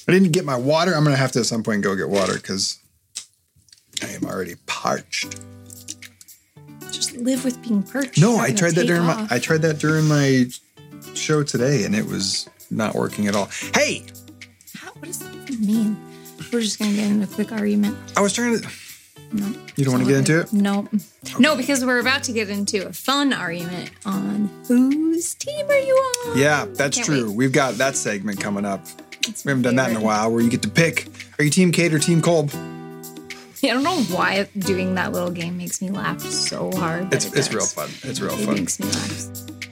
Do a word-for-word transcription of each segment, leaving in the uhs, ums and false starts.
I didn't get my water. I'm going to have to at some point go get water because I am already parched. Just live with being parched. No, You're I gonna tried that take during off. my I tried that during my show today, and it was not working at all. Hey, How, what does that even mean? We're just going to get into a quick argument. I was trying to. No. You don't want to get into it? No. No, because we're about to get into a fun argument on whose team are you on? Yeah, that's Can't true. wait. We've got that segment coming up. It's We haven't my done that in a favorite. while, where you get to pick. Are you Team Kate or Team Kolb? I don't know why doing that little game makes me laugh so hard. but It's it it's does. real fun. It's real It fun. makes me laugh.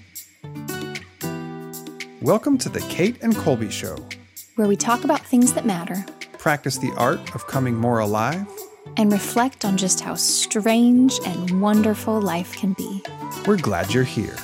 Welcome to the Kate and Colby Show. Where we talk about things that matter Practice the art of coming more alive. and reflect on just how strange and wonderful life can be. We're glad you're here.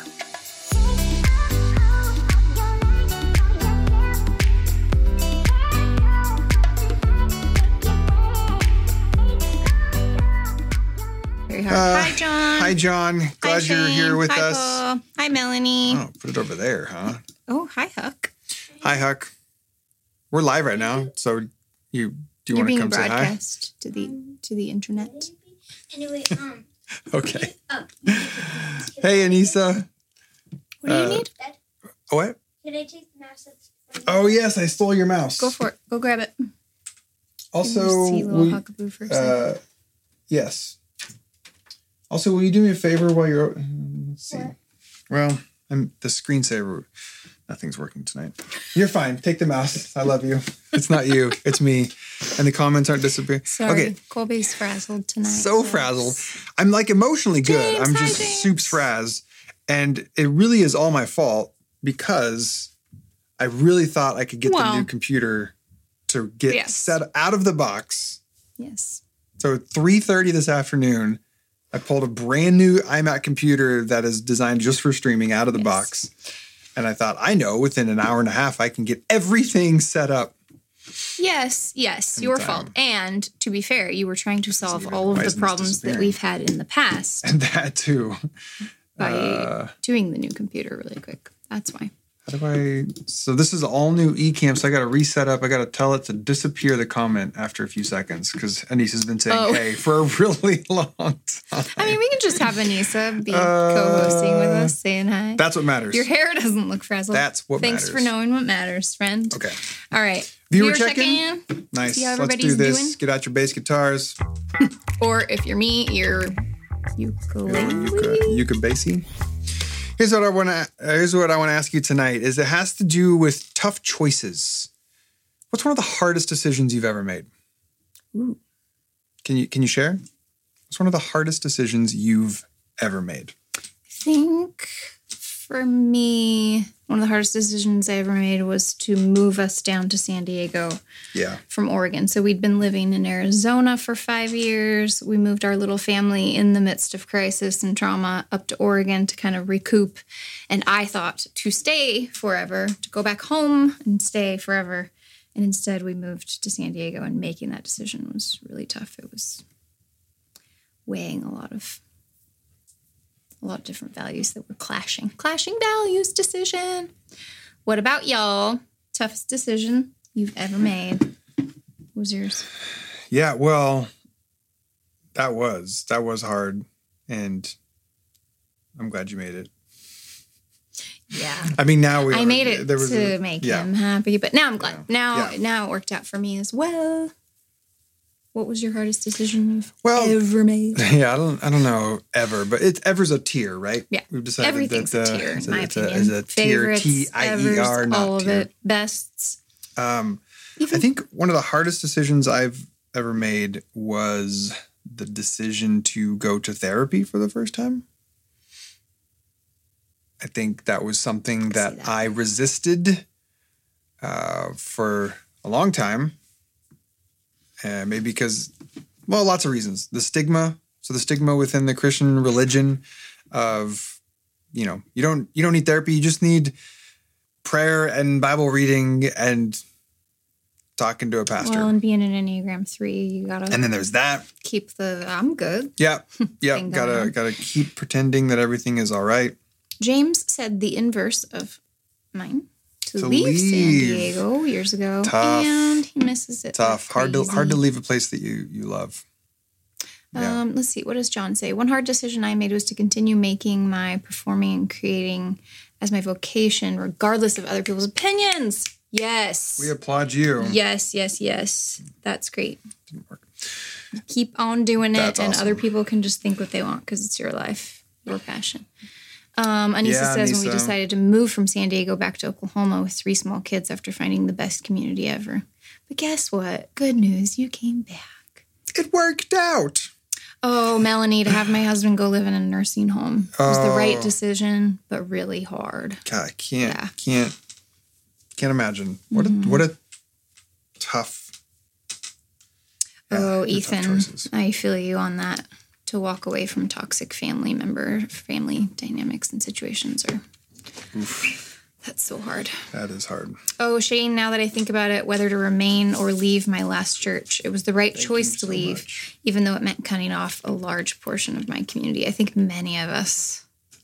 Very hard. Uh, Hi, John. Hi, John. Glad Hi, you're Shane. here with Hi, us. Paul. Hi, Melanie. Oh, put it over there, huh? Oh, hi, Huck. Hi, Huck. We're live right now, so you do you You're want to being come say hi? broadcast to the to the internet. Anyway, um, Okay. oh, Hey, Anissa. What do you Uh, need? What? can I take the mouse? That's from Oh yes, I stole your mouse. Go for it. Go grab it. Also, see little will you- Huckaboo for a second. uh, yes. Also, will you do me a favor while you're? Let's see. What? Well, I'm the screensaver. Nothing's working tonight. You're fine. Take the mouse. I love you. It's not you. It's me. And the comments aren't disappearing. Sorry, Okay. Colby's frazzled tonight. So frazzled. I'm like emotionally good. James, I'm hi, just James. soups frazz. And it really is all my fault because I really thought I could get Well. the new computer to get Yes. set out of the box. Yes. So at three thirty this afternoon, I pulled a brand new iMac computer that is designed just for streaming out of the Yes. box. And I thought, I know within an hour and a half, I can get everything set up. Yes, yes, your fault. And to be fair, you were trying to solve Yeah, all why of isn't the this problems that disappearing? we've had in the past And that too. by Uh, doing the new computer really quick. That's why. How do I? So this is all new Ecamm. So I got to reset up. I got to tell it to disappear the comment after a few seconds because Anise has been saying Oh. "Hey" for a really long time. I mean, we can just have Anissa be Uh, co-hosting with us, saying hi. That's what matters. Your hair doesn't look frazzled. That's what Thanks matters. for knowing what matters, friend. Okay. All right. Viewer Viewer check-in? check-in. Nice. See how Let's do everybody's this. doing? Get out your bass guitars. Or if you're me, you're ukulele. Yuka Basie. Here's what I want to. Here's what I want to ask you tonight. Is it has to do with tough choices. What's one of the hardest decisions you've ever made? Ooh. Can you can you share? What's one of the hardest decisions you've ever made? I think for me, one of the hardest decisions I ever made was to move us down to San Diego Yeah. from Oregon. So we'd been living in Arizona for five years. We moved our little family in the midst of crisis and trauma up to Oregon to kind of recoup. And I thought to stay forever, to go back home and stay forever. And instead we moved to San Diego, and making that decision was really tough. It was weighing a lot of a lot of different values that were clashing. Clashing values decision. What about y'all? Toughest decision you've ever made? What was yours? Yeah, well, that was that was hard, and I'm glad you made it. Yeah. I mean, now we I are- made it there was to a- make yeah. him happy, but now I'm glad. Yeah. Now, Yeah. now it worked out for me as well. What was your hardest decision you've Well, ever made? Yeah, I don't, I don't know ever, but it's ever's a tier, right? Yeah. we've decided Everything's that, a uh, tier, in it's my it's a, opinion. it's a tier, Favorites, T I E evers, R, not all of tier. it. Bests. Um, Even- I think one of the hardest decisions I've ever made was the decision to go to therapy for the first time. I think that was something that, that. I resisted uh, for a long time. Uh, maybe because, well, lots of reasons. The stigma. So the stigma within the Christian religion of, you know, you don't you don't need therapy. You just need prayer and Bible reading and talking to a pastor. Well, and being an Enneagram three, you gotta And then there's that. keep the I'm good. Yeah. Yeah. Thing going gotta on. gotta keep pretending that everything is all right. James said the inverse of mine. to, To leave, San leave. Diego years ago, Tough. and he misses it. Tough. like Hard to hard to crazy. leave a place that you you love. Yeah. Um, let's see. What does John say? One hard decision I made was to continue making my performing and creating as my vocation, regardless of other people's opinions. Yes. We applaud you. Yes, yes, yes. That's great. Didn't work. Keep on doing it, That's and awesome. other people can just think what they want because it's your life, your passion. Um, Anissa Yeah, says when we Anissa. decided to move from San Diego back to Oklahoma with three small kids after finding the best community ever. But guess what? Good news, you came back. It worked out. Oh, Melanie, to have my husband go live in a nursing home was the right Oh. decision, but really hard. God, I can't Yeah. can't can't imagine. What Mm-hmm. a what a tough. Yeah, oh, they're tough Ethan, choices. I feel you on that. To walk away from toxic family member, family dynamics and situations are, that's so hard. That is hard. Oh, Shane, now that I think about it, whether to remain or leave my last church, it was the right Thank choice you to so leave, much. even though it meant cutting off a large portion of my community. I think many of us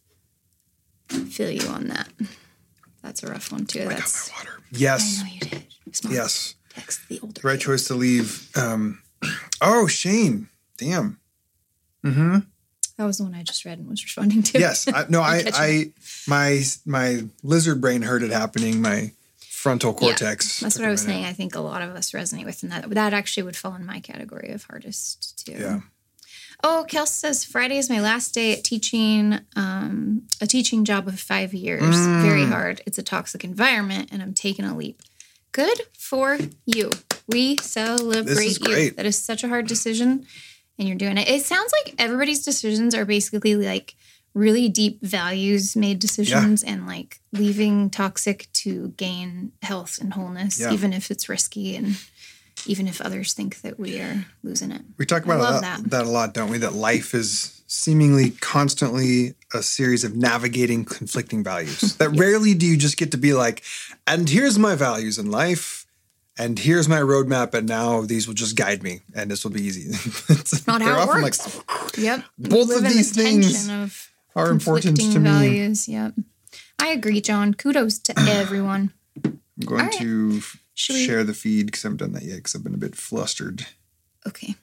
feel you on that. That's a rough one, too. I got That's, my water. I Yes. know you did. Smart. Yes. Text the older The right kids. choice to leave. Um, oh, Shane. Damn. Mm-hmm. That was the one I just read and was responding to. Yes. I, no, I, catching I, my, my lizard brain heard it happening. My frontal cortex. That's took what a I was minute. saying. I think a lot of us resonate with, and that that actually would fall in my category of hardest too. Yeah. Oh, Kels says Friday is my last day at teaching um, a teaching job of five years. Mm. Very hard. It's a toxic environment, and I'm taking a leap. Good for you. We celebrate you. great. That is such a hard decision, and you're doing it. It sounds like everybody's decisions are basically like really deep values made decisions and like leaving toxic to gain health and wholeness, Yeah. even if it's risky and even if others think that we are losing it. We talk I about love that, that. that a lot, don't we? That life is seemingly constantly a series of navigating conflicting values. That rarely do you just get to be like, and here's my values in life, and here's my roadmap, and now these will just guide me, and this will be easy. It's Not they're how it often works. Like, Yep. We both live of in the these things tension of are important conflicting to me. values. Yep. I agree, John. Kudos to everyone. I'm going All right. to f- Should we- share the feed because I haven't done that yet because I've been a bit flustered. Okay.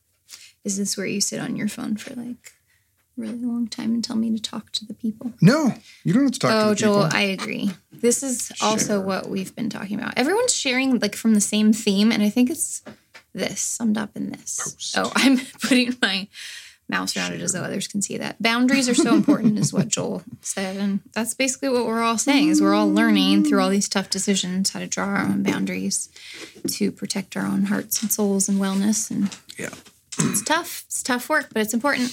Is this where you sit on your phone for like a really long time and tell me to talk to the people? No, you don't have to talk Oh, to the Joel, people. I agree. This is also Share. what we've been talking about. Everyone's sharing like from the same theme, and I think it's this summed up in this. Post. Oh, I'm putting my mouse around it as though others can see that. Boundaries are so important, is what Joel said, and that's basically what we're all saying. Is we're all learning through all these tough decisions how to draw our own boundaries to protect our own hearts and souls and wellness. And Yeah. it's tough. It's tough work, but it's important.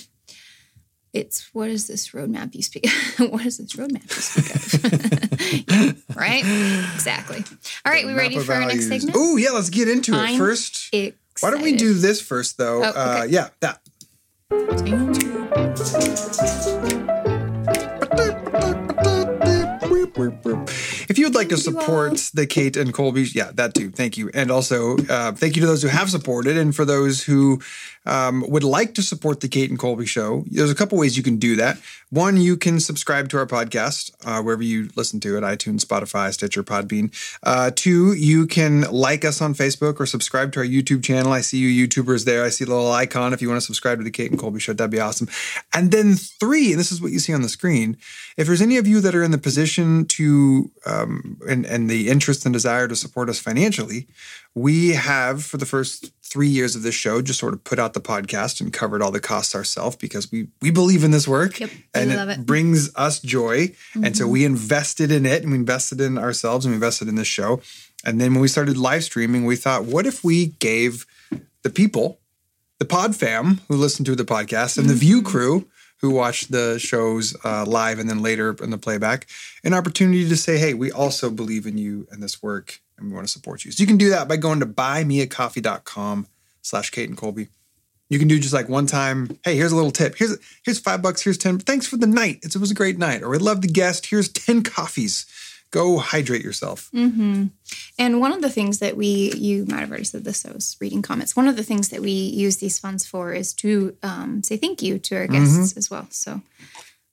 It's what is this roadmap you speak? What is this roadmap you speak of? Yeah, right? Exactly. All right, we Map ready of for our next values. segment? Oh, yeah, let's get into it I'm first. Excited. Why don't we do this first, though? Oh, okay. uh, yeah, that. If you would like to support the Kate and Colby, yeah, that too. Thank you. And also, uh, thank you to those who have supported. And for those who um, would like to support the Kate and Colby show, there's a couple ways you can do that. One, you can subscribe to our podcast uh, wherever you listen to it, iTunes, Spotify, Stitcher, Podbean. Uh, two, you can like us on Facebook or subscribe to our YouTube channel. I see you YouTubers there. I see a little icon. If you want to subscribe to the Kate and Colby show, that'd be awesome. And then three, and this is what you see on the screen, if there's any of you that are in the position to um, and, and the interest and desire to support us financially, we have, for the first three years of this show, just sort of put out the podcast and covered all the costs ourselves because we we believe in this work. Yep, and we it, love it. brings us joy. And so we invested in it and we invested in ourselves and we invested in this show. And then when we started live streaming, we thought, what if we gave the people, the pod fam who listen to the podcast and the View crew who watch the shows uh, live and then later in the playback, an opportunity to say, hey, we also believe in you and this work and we want to support you. So you can do that by going to buymeacoffee.com slash Kate and Colby. You can do just like one time, hey, here's a little tip. Here's here's five bucks, here's ten. Thanks for the night. It's, it was a great night. Or we love the guest. Here's ten coffees. Go hydrate yourself. Mm-hmm. And one of the things that we, you might have already said this, I was reading comments. One of the things that we use these funds for is to um, say thank you to our guests as well. So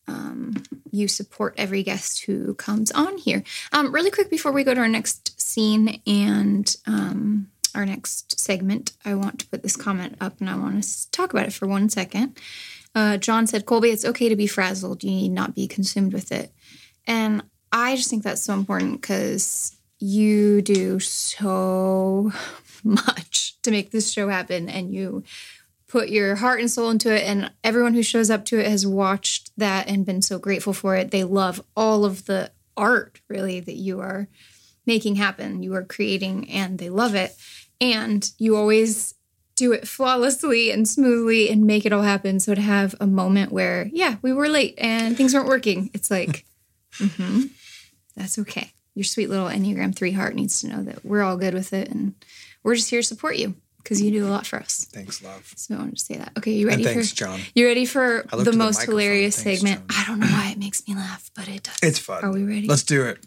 um, you support every guest who comes on here. Um, really quick before we go to our next scene and um, our next segment, I want to put this comment up and I want to talk about it for one second. Uh, John said, Colby, it's okay to be frazzled. You need not be consumed with it. And I just think that's so important because you do so much to make this show happen and you put your heart and soul into it, and everyone who shows up to it has watched that and been so grateful for it. They love all of the art, really, that you are making happen, you are creating, and they love it. And you always do it flawlessly and smoothly and make it all happen. So to have a moment where, yeah, we were late and things weren't working, it's like, mm-hmm, that's okay. Your sweet little Enneagram three heart needs to know that we're all good with it, and we're just here to support you. Because you do a lot for us. Thanks, love. So I want to say that. Okay, you ready and thanks, for John. You ready for the the most microphone. hilarious Thanks, segment? John. I don't know why it makes me laugh, but it does. It's fun. Are we ready? Let's do it.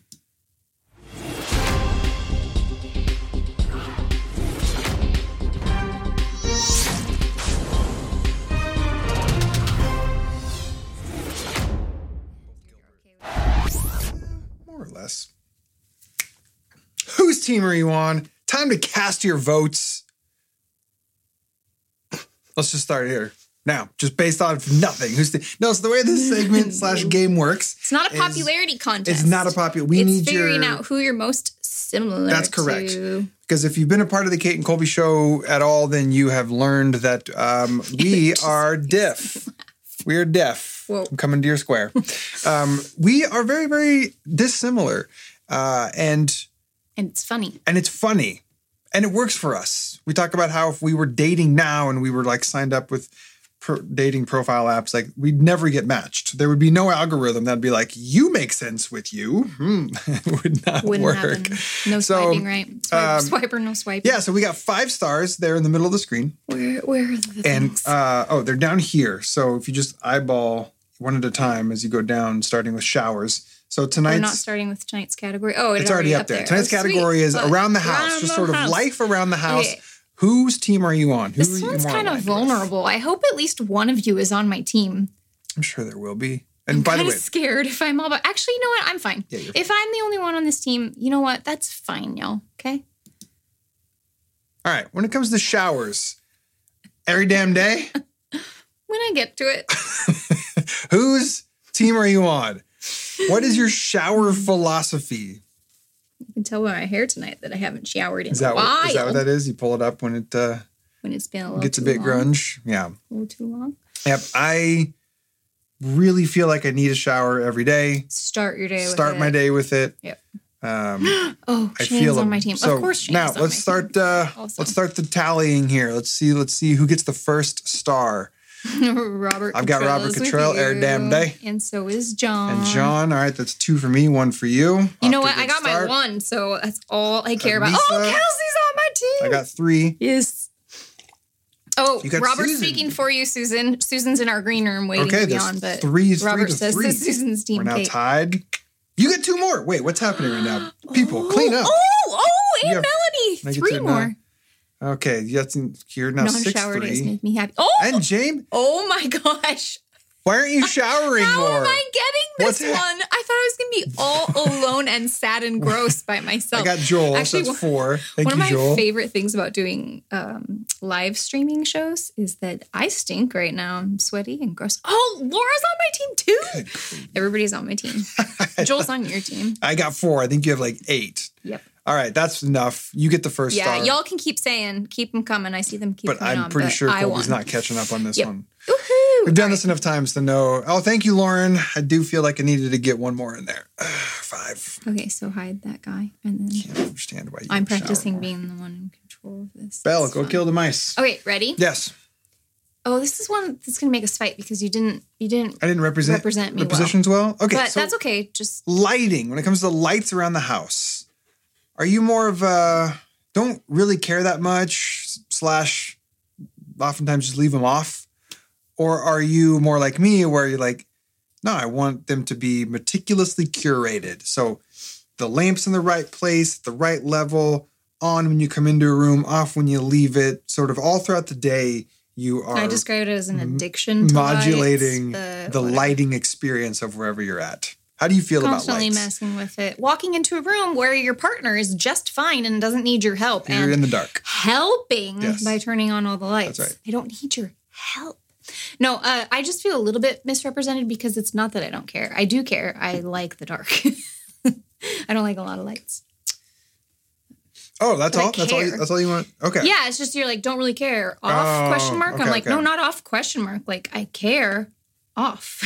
More or less. Whose team are you on? Time to cast your votes. Let's just start here. Now, just based off nothing. Who's the, no, so the way this segment slash game works. It's not a is- popularity contest. It's not a popular. We it's need figuring your. out who you're most similar That's correct. to. Because if you've been a part of the Kate and Colby show at all, then you have learned that um, we are deaf. We are deaf. Whoa. I'm coming to your square. um, we are very, very dissimilar, uh, and And it's funny. and it's funny, and it works for us. We talk about how if we were dating now and we were like signed up with pro- dating profile apps, like we'd never get matched. There would be no algorithm that'd be like, you make sense with you. Hmm. It would not Wouldn't work. happen. No So, swiping, right? Swipe, um, swiper, no swiping. Yeah, so we got five stars there in the middle of the screen. Where, where are the And, things? uh, oh, they're down here. So if you just eyeball one at a time as you go down, starting with showers. So We're tonight's, not starting with tonight's category. Oh, it's already up there. Tonight's Oh, category sweet. is But around the house, around just the sort of house. life around the house. Okay. Whose team are you on? Who This are you one's more kind of aligned with? vulnerable. I hope at least one of you is on my team. I'm sure there will be. And I'm by the kind way, of scared if I'm all about. Actually, you know what? I'm fine. Yeah, you're if I'm the only one on this team, you know what? That's fine, y'all. Okay. all right, when it comes to showers, every damn day, When I get to it, whose team are you on? What is your shower philosophy? you can tell by my hair tonight that I haven't showered in Is a that, while. what, is that what that is? You pull it up when it uh, When it's been a little gets a too bit long. grunge? Yeah. A little too long. Yep. I really feel like I need a shower every day. Start your day. with Start it. my day with it. Yep. Um, Oh, I Shane's feel on them. my team. So of course, Shane's now on let's my start. Team. Uh, Also. let's start the tallying here. Let's see. Let's see who gets the first star. Robert. I've got Robert Cottrell is Cottrell with every you, damn day. and so is John. And John. All right, that's two for me, one for you. You Off know to a what? I good got start. my one, so that's all I care about. Lisa. Oh, Kelsey's on my team. I got three. Yes. Oh, You got Robert's Susan. speaking for you, Susan. Susan's in our green room waiting Okay, to be there's on, but three- three Robert to says three. this is Susan's team. We're now Kate. tied. You get two more. Wait, what's happening right now? People, clean up. Oh, oh, and You have- Melody. I get Three to more. nine. Okay, that's you're now six Non-shower days three. make me happy. Oh, And James, oh my gosh. why aren't you showering How more? am I getting What's this hap- one? I thought I was going to be all alone and sad and gross by myself. I got Joel. Actually, so that's four. Thank one you, of my Joel. favorite things about doing um, live streaming shows is that I stink right now. I'm sweaty and gross. Oh, Laura's on my team too. Everybody's on my team. Joel's on your team. I got four. I think you have like eight. Yep. All right, that's enough. You get the first Yeah, star. y'all can keep saying, keep them coming. I see them keep but coming I'm on, pretty but sure I Colby's won. not catching up on this Yep. one. Woohoo! We've done All this enough times to know. Oh, thank you, Lauren. I do feel like I needed to get one more in there. Five. right. Okay, so hide that guy. And then Can't understand why you I'm don't shower practicing more. being the one in control of this. Belle, It's go fun. kill the mice. Okay, ready? Yes. Oh, this is one that's gonna make us fight because you didn't you didn't I didn't represent, Represent me the well. positions well. Okay, but so that's okay. Just lighting. When it comes to lights around the house, are you more of a don't really care that much slash oftentimes just leave them off? Or are you more like me where you're like, no, I want them to be meticulously curated. So the lamp's in the right place, the right level, on when you come into a room, off when you leave it, sort of all throughout the day. You are I describe it as an addiction to modulating lights, the whatever. lighting experience of wherever you're at. How do you feel Constantly about lights? messing with it. Walking into a room where your partner is just fine and doesn't need your help. You're and in the dark. helping Yes. by turning on all the lights. That's right. I don't need your help. No, uh, I just feel a little bit misrepresented because it's not that I don't care. I do care. I like the dark. I don't like a lot of lights. Oh, that's But I all. That's all. You, care. that's all you want. Okay. Yeah, it's just you're like, don't really care. Off Oh, question mark. okay, I'm like, okay. no, not off question mark. Like I care. Off.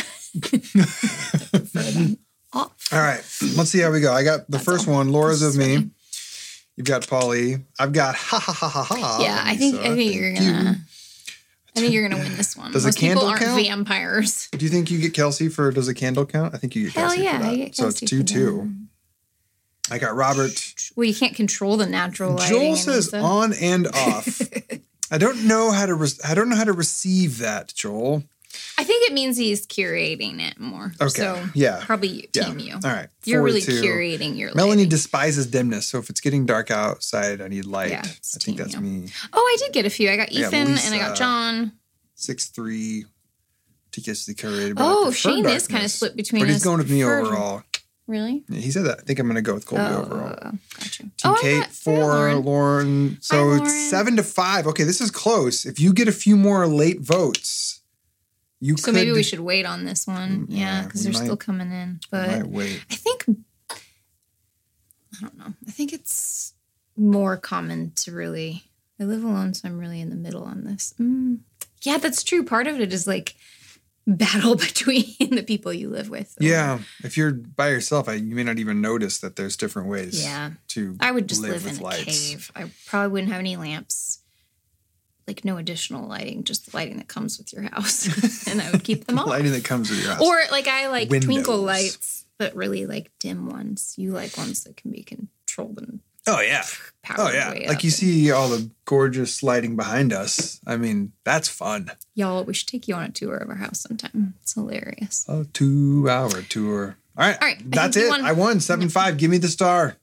Prefer them off. All right. Let's see how we go. I got the That's first all. one. Laura's This of is me. funny. You've got Polly. I've got ha ha ha ha ha. Yeah, I think Lisa. I think you're Thank you. gonna. I think you're gonna win this one. Does a Most people candle aren't count? vampires. Do you think you get Kelsey for does a candle count? I think you get Hell Kelsey yeah, for that. I get so it's Kelsey two for two. that. I got Robert. Well, you can't control the natural lighting. Joel in says Lisa. on and off. I don't know how to. Re- I don't know how to receive that, Joel. I think it means he's curating it more. Okay. So Yeah. probably you, Yeah. team you. All right. You're Four really two. curating your Melanie lighting. despises dimness, so if it's getting dark outside, I need light. Yeah, I it's think team that's you. me. Oh, I did get a few. I got Yeah, Ethan and I Lisa. got John. Six three. Meticulously curated. but I Oh, prefer Shane is darkness. kind of split between But he's us. going with me for- overall. Really? Yeah, he said that. I think I'm going to go with Colby Oh, overall. gotcha. Team oh, I Kate, got- I got four, Lauren. Lauren. So Hi, it's Lauren. seven to five. Okay, this is close. If you get a few more late votes, you So could. maybe we should wait on this one. Mm, Yeah, yeah, because we they're might- still coming in. I But might wait. I think, I don't know. I think it's more common to really, I live alone, so I'm really in the middle on this. Mm. Yeah, that's true. Part of it is like battle between the people you live with. Yeah, if you're by yourself, I, you may not even notice that there's different ways. Yeah. To I would just live live in with a lights. cave. I probably wouldn't have any lamps. Like no additional lighting, just the lighting that comes with your house. And I would keep them off. Lighting that comes with your house. Or like I like twinkle Windows. lights, but really like dim ones. You like ones that can be controlled and oh yeah, powered oh yeah. way Like up. you see all the gorgeous lighting behind us. I mean, that's fun. Y'all, we should take you on a tour of our house sometime. It's hilarious. A two-hour tour. All right, All right, I that's think it. you won. I won seven five. Give me the star.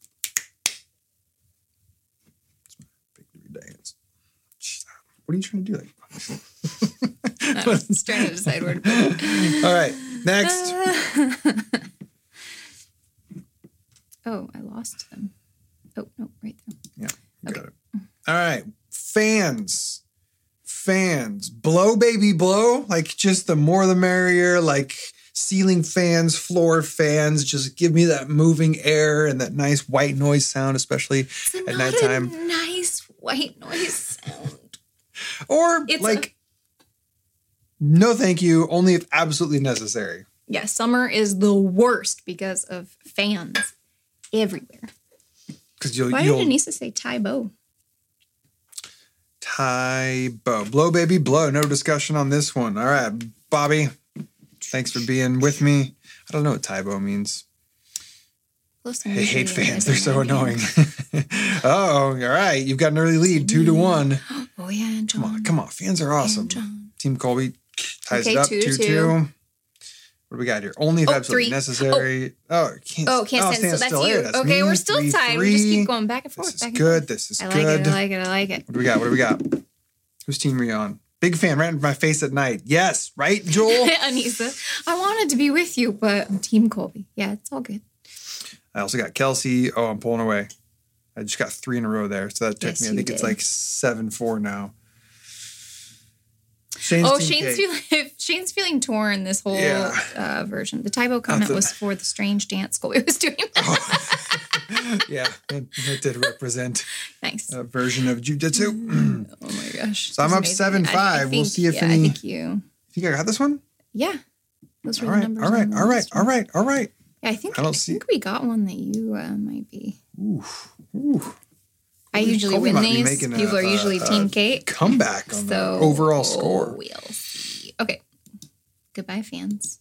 Victory dance. What are you trying to do? Like, I was trying to decide where to put it. all right, next. Oh, I lost them. Oh, no, right there. Yeah, you got it. All right, fans, fans, blow, baby, blow. Like just the more the merrier. Like ceiling fans, floor fans. Just give me that moving air and that nice white noise sound, especially It's at not nighttime. a nice white noise sound. Or It's like, no, thank you. Only if absolutely necessary. Yeah, summer is the worst because of fans everywhere. Because you'll Why you'll did Anissa say Ty Bo? tie bow, blow, baby, blow. No discussion on this one. All right, Bobby. Thanks for being with me. I don't know what Tybo means. Listen, I usually hate I'm fans. They're so raising my annoying. hand. Oh, all right. You've got an early lead, two to one. Oh yeah, and John. Come on, come on. Fans are awesome. And John. Team Colby ties Okay, it up, two two to two. two. What do we got here? Only if Oh, absolutely three. necessary. Oh, can't. Oh, can't stand. So that's Hey, you. that's Okay, me. we're still Three, tied. We just three. keep going back and forth. This is back and good. forth. This is I like good. it. I like it. I like it. What do we got? What do we got? Whose team are you on? Big fan, right in my face at night. Yes, right, Joel? Anissa, I wanted to be with you, but I'm Team Colby. Yeah, it's all good. I also got Kelsey. Oh, I'm pulling away. I just got three in a row there. So that took Yes, me, I you think it's did. like seven four now. Shane's Oh, team Shane's Kate. feeling Shane's feeling torn this whole Yeah. uh, version. The Tybo comment the- was for the strange dance Colby was doing. Yeah, it, it did represent Nice. a version of jujitsu. Oh my gosh. So I'm That's up amazing. seven I- I five. We'll think- see if yeah, any- I think you. Think I got this one? Yeah. Those were All the right, numbers. all right, on the all right, last all one. right, all right. Yeah, I think I I, don't see- think we got one that you uh, might be. Ooh, ooh. I Colby- usually Colby win might be these. making a- People are a- usually a Team Kate. Comeback on the So overall score. We'll see. Okay. Goodbye, fans.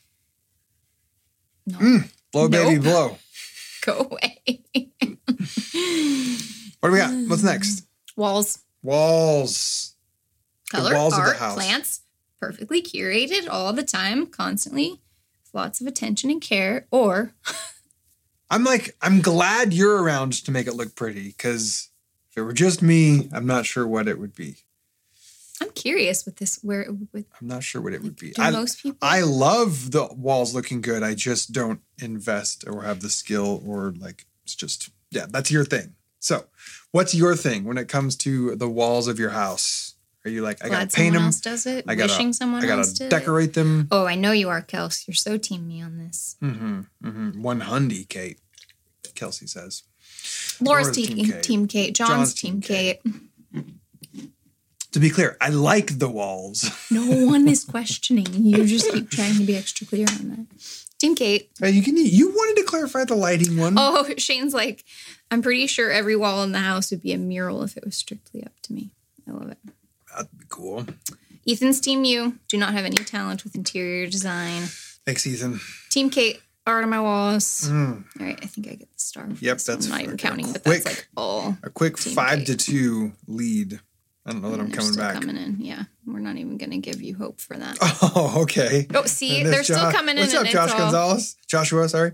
No. Mm, blow, baby, Nope. blow. Go away. What do we got? What's next? Walls. Walls. The Color, walls of the art, house. plants, perfectly curated all the time, constantly, with lots of attention and care. Or I'm like, I'm glad you're around to make it look pretty because if it were just me, I'm not sure what it would be. I'm cute. curious with this. Where with I'm not sure what it would be. do I, most people? I love the walls looking good. I just don't invest or have the skill or like, it's just, yeah, that's your thing. So what's your thing when it comes to the walls of your house? Are you like, I Glad got to paint someone them? else does it. I gotta, Wishing someone I gotta else did decorate them. it. Oh, I know you are, Kels. You're so team me on this. Mm-hmm, mm-hmm. One hundy, Kate. Kelsey says. Laura's, Laura's team, team Kate. team Kate. John's, John's team team Kate. Kate. To be clear, I like the walls. No one is questioning. You just keep trying to be extra clear on that. Team Kate. Hey, you can. You wanted to clarify the lighting one. Oh, Shane's like, I'm pretty sure every wall in the house would be a mural if it was strictly up to me. I love it. That'd be cool. Ethan's team you. Do not have any talent with interior design. Thanks, Ethan. Team Kate. Art on my walls. Mm. All right, I think I get the star. for Yep, this that's one. I'm not even fair. counting, but Quick. that's like all. A quick Team five Kate. to two lead. I don't know that I'm They're coming still back. coming in. Yeah, we're not even going to give you hope for that. Oh, okay. Oh, see, And they're there's still Jo- coming in. What's up, and Josh it's all, Gonzalez? Joshua, sorry.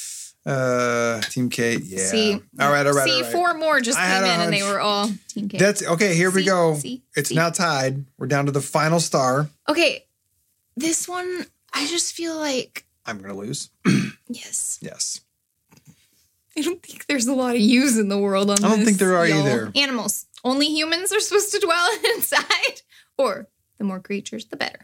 Uh, Team Kate. Yeah. See, all right, all right, see, all right. four more just I came had in, a and they hunch. were all Team Kate. That's okay. Here we See, go. see, it's see. now tied. We're down to the final star. Okay, this one, I just feel like I'm gonna lose. yes. Yes. I don't think there's a lot of use in the world on I don't this, think there are y'all. either. Animals. Only humans are supposed to dwell inside, or the more creatures, the better.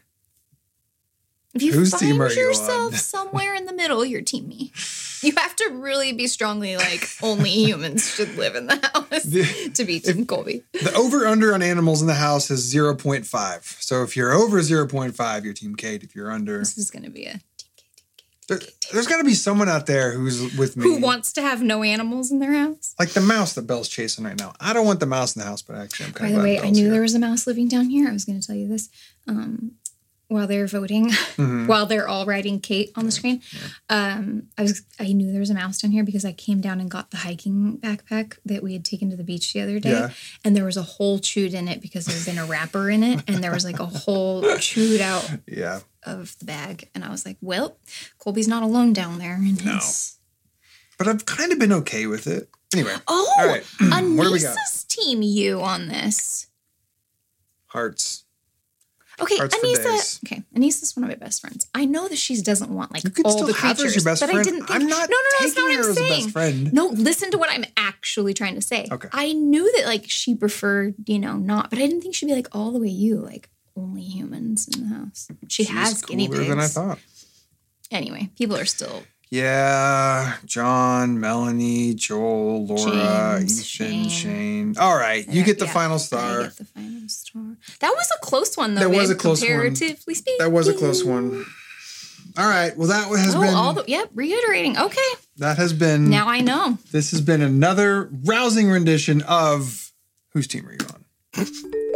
If you Whose find team are you yourself on? somewhere in the middle, you're team me. You have to really be strongly like only humans should live in the house The- to be Team Colby. The over under on animals in the house is zero point five. So if you're over zero point five, you're Team Kate. If you're under, This is going to be a Team K, Team K, there, Team K, Team there's got to be someone out there who's with me. Who wants to have no animals in their house? Like the mouse that Belle's chasing right now. I don't want the mouse in the house, but actually I'm By kind the of way, glad I Belle's knew here. there was a mouse living down here. I was going to tell you this. Um, while they were voting, Mhm. while they're all writing Kate on the screen, um, I was I knew there was a mouse down here because I came down and got the hiking backpack that we had taken to the beach the other day, Yeah. and there was a hole chewed in it because there had been a wrapper in it, and there was like a hole chewed out Yeah. of the bag, and I was like, well, Colby's not alone down there in No. his. But I've kind of been okay with it. Anyway, Oh, All right. What do we got? Anissa's team you on this. hearts. Okay, Hearts for Anissa. days. Okay, Anissa's one of my best friends. I know that she doesn't want like You can all still the have her as creatures, your best but friend. I didn't think. I'm not no, no, no. That's not taking what her I'm as a saying. best friend. No, listen to what I'm actually trying to say. Okay. I knew that like she preferred, you know, not, but I didn't think she'd be like all the way you, like only humans in the house. She She's has guinea cooler pigs. than I thought. Anyway, people are still Yeah, John, Melanie, Joel, Laura, James, Ethan, Shane. Shane. All right, you get the Yeah, final I star. get the final star. That was a close one, though. That was babe, a close one. comparatively speaking. That was a close one. All right, well that has Oh, been all the yep. Reiterating. Okay, that has been now I know. this has been another rousing rendition of whose team are you on?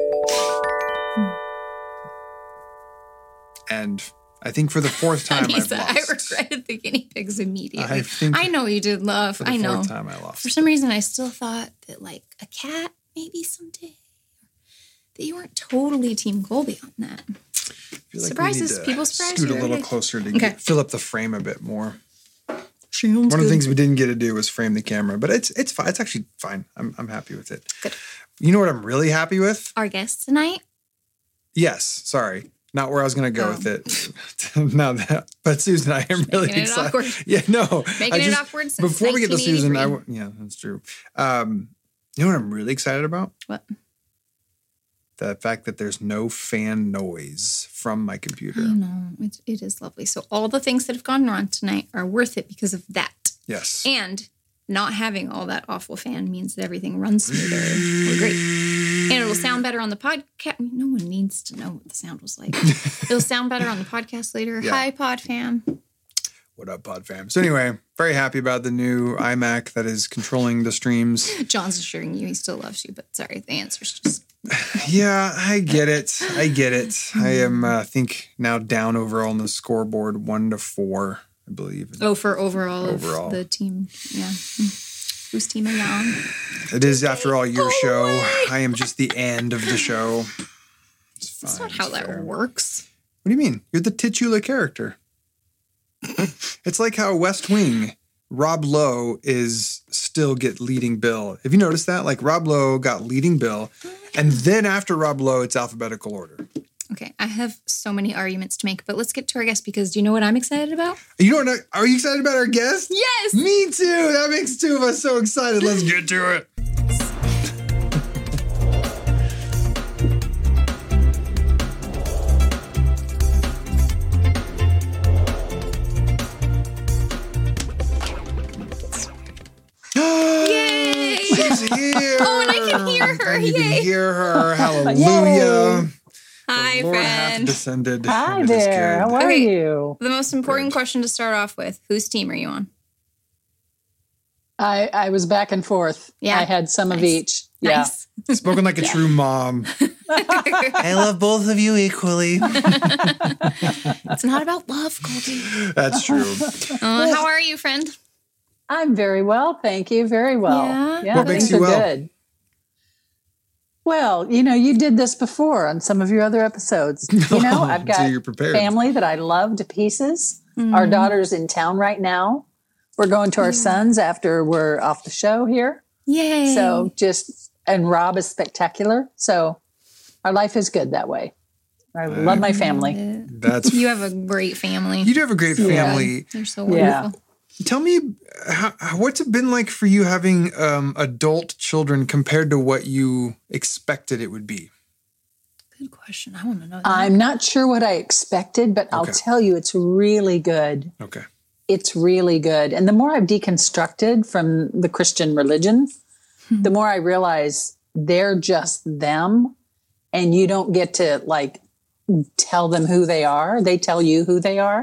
And I think for the fourth time I've Anissa, I lost. regretted the guinea pigs immediately. I think I know you did, love. for the I know. fourth time I lost. For some reason, I still thought that like a cat, maybe someday, that you weren't totally Team Colby on that. I feel like we Surprises. need to People surprise Scoot you a every little day. closer to Okay. get, fill up the frame a bit more. Sounds One of the good. things we didn't get to do was frame the camera, but it's it's fine. It's actually fine. I'm I'm happy with it. Good. You know what I'm really happy with? Our guest tonight. Yes. Sorry, not where I was going to go Oh. with it. Now that, but Susan, I am really Making it excited. awkward. Yeah, no. Making I it just- awkward since Before we get to Susan, I nineteen w- yeah, that's true. Um, you know what I'm really excited about? What? The fact that there's no fan noise from my computer. I know. It, it is lovely. So all the things that have gone wrong tonight are worth it because of that. Yes. And not having all that awful fan means that everything runs smoother. We're great. And it'll sound better on the podcast. No one needs to know what the sound was like. It'll sound better on the podcast later. Yeah. Hi, Pod fam. What up, Pod fam? So anyway, very happy about the new iMac that is controlling the streams. John's assuring you he still loves you, but sorry, the answer's just Yeah, I get it. I get it. I am, uh, I think, now down overall on the scoreboard, one to four, I believe. oh for overall, Overall. of the team. Yeah. Hmm. Whose team are you on? It is, after all, your Go show. away. I am just the end of the show. It's fine. That's not how it's that fair. works. What do you mean? You're the titular character. It's like how West Wing, Rob Lowe is still get leading bill. Have you noticed that? Like Rob Lowe got leading bill, and then after Rob Lowe, it's alphabetical order. Okay, I have so many arguments to make, but let's get to our guest because do you know what I'm excited about? You know what? Are you excited about our guest? Yes! Me too. That makes two of us so excited. Let's get to it. Yay! She's here. Oh, and I can hear her. And you Yay. can hear her. Hallelujah. Hi, The Lord hath friend. descended. Hi It is there. good. How are Okay. you? The most important question to start off with, whose team are you on? I, I was back and forth. Yeah. I had some of Nice. each. Nice. Spoken like a true mom. I love both of you equally. It's not about love, Goldie. That's true. Uh, how are you, friend? I'm very well. Thank you. Very well. Yeah? What makes things you are well? good. Well, you know, you did this before on some of your other episodes. You know, I've So got you're prepared. family that I love to pieces. Our daughter's in town right now. We're going to our sons after we're off the show here. Yay. So just, and Rob is spectacular. So our life is good that way. I love my family. That's You have a great family. you do have a great family. They're so Yeah. wonderful. Tell me, how, what's it been like for you having um, adult children compared to what you expected it would be? Good question. I want to know that. I'm not sure what I expected, but I'll Okay. tell you it's really good. Okay. It's really good. And the more I've deconstructed from the Christian religion, the more I realize they're just them and you don't get to like tell them who they are. They tell you who they are.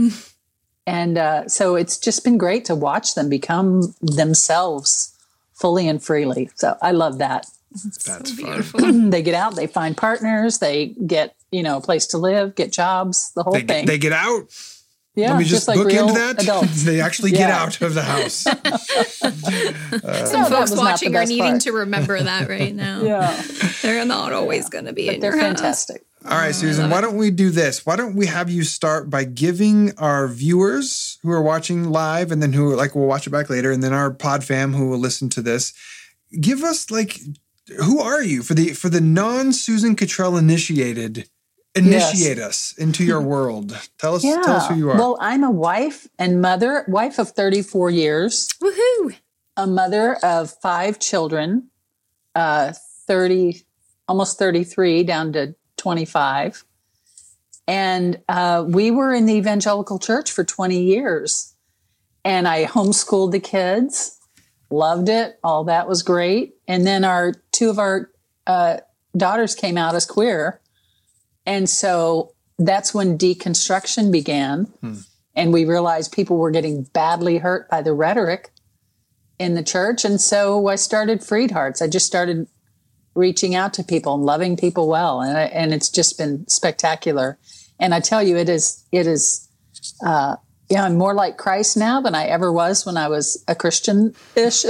And uh, so it's just been great to watch them become themselves fully and freely. So I love that. That's fun. Beautiful. They get out, they find partners, they get, you know, a place to live, get jobs, the whole They, thing. they get out. yeah, Let me just, like book real into that. adults. They actually get Yeah. out of the house. Some No, that folks was not the watching are best needing part. to remember that right now. Yeah, They're not always going to be but in they're your house. fantastic. All right, Susan, why don't we do this? Why don't we have you start by giving our viewers who are watching live and then who are like, we'll watch it back later, and then our pod fam who will listen to this, give us like, who are you for the, for the non-Susan Cottrell initiated, initiate us into your world. Tell us, Yeah. tell us who you are. Well, I'm a wife and mother, wife of thirty-four years, Woohoo. a mother of five children, uh, thirty, almost thirty-three, down to twenty-five. And uh, we were in the evangelical church for twenty years. And I homeschooled the kids, loved it. All that was great. And then our two of our uh, daughters came out as queer. And so that's when deconstruction began. Hmm. And we realized people were getting badly hurt by the rhetoric in the church. And so I started Freed Hearts. I just started reaching out to people and loving people well. And, I, and it's just been spectacular. And I tell you, it is, it is, uh, yeah, I'm more like Christ now than I ever was when I was a Christian-ish.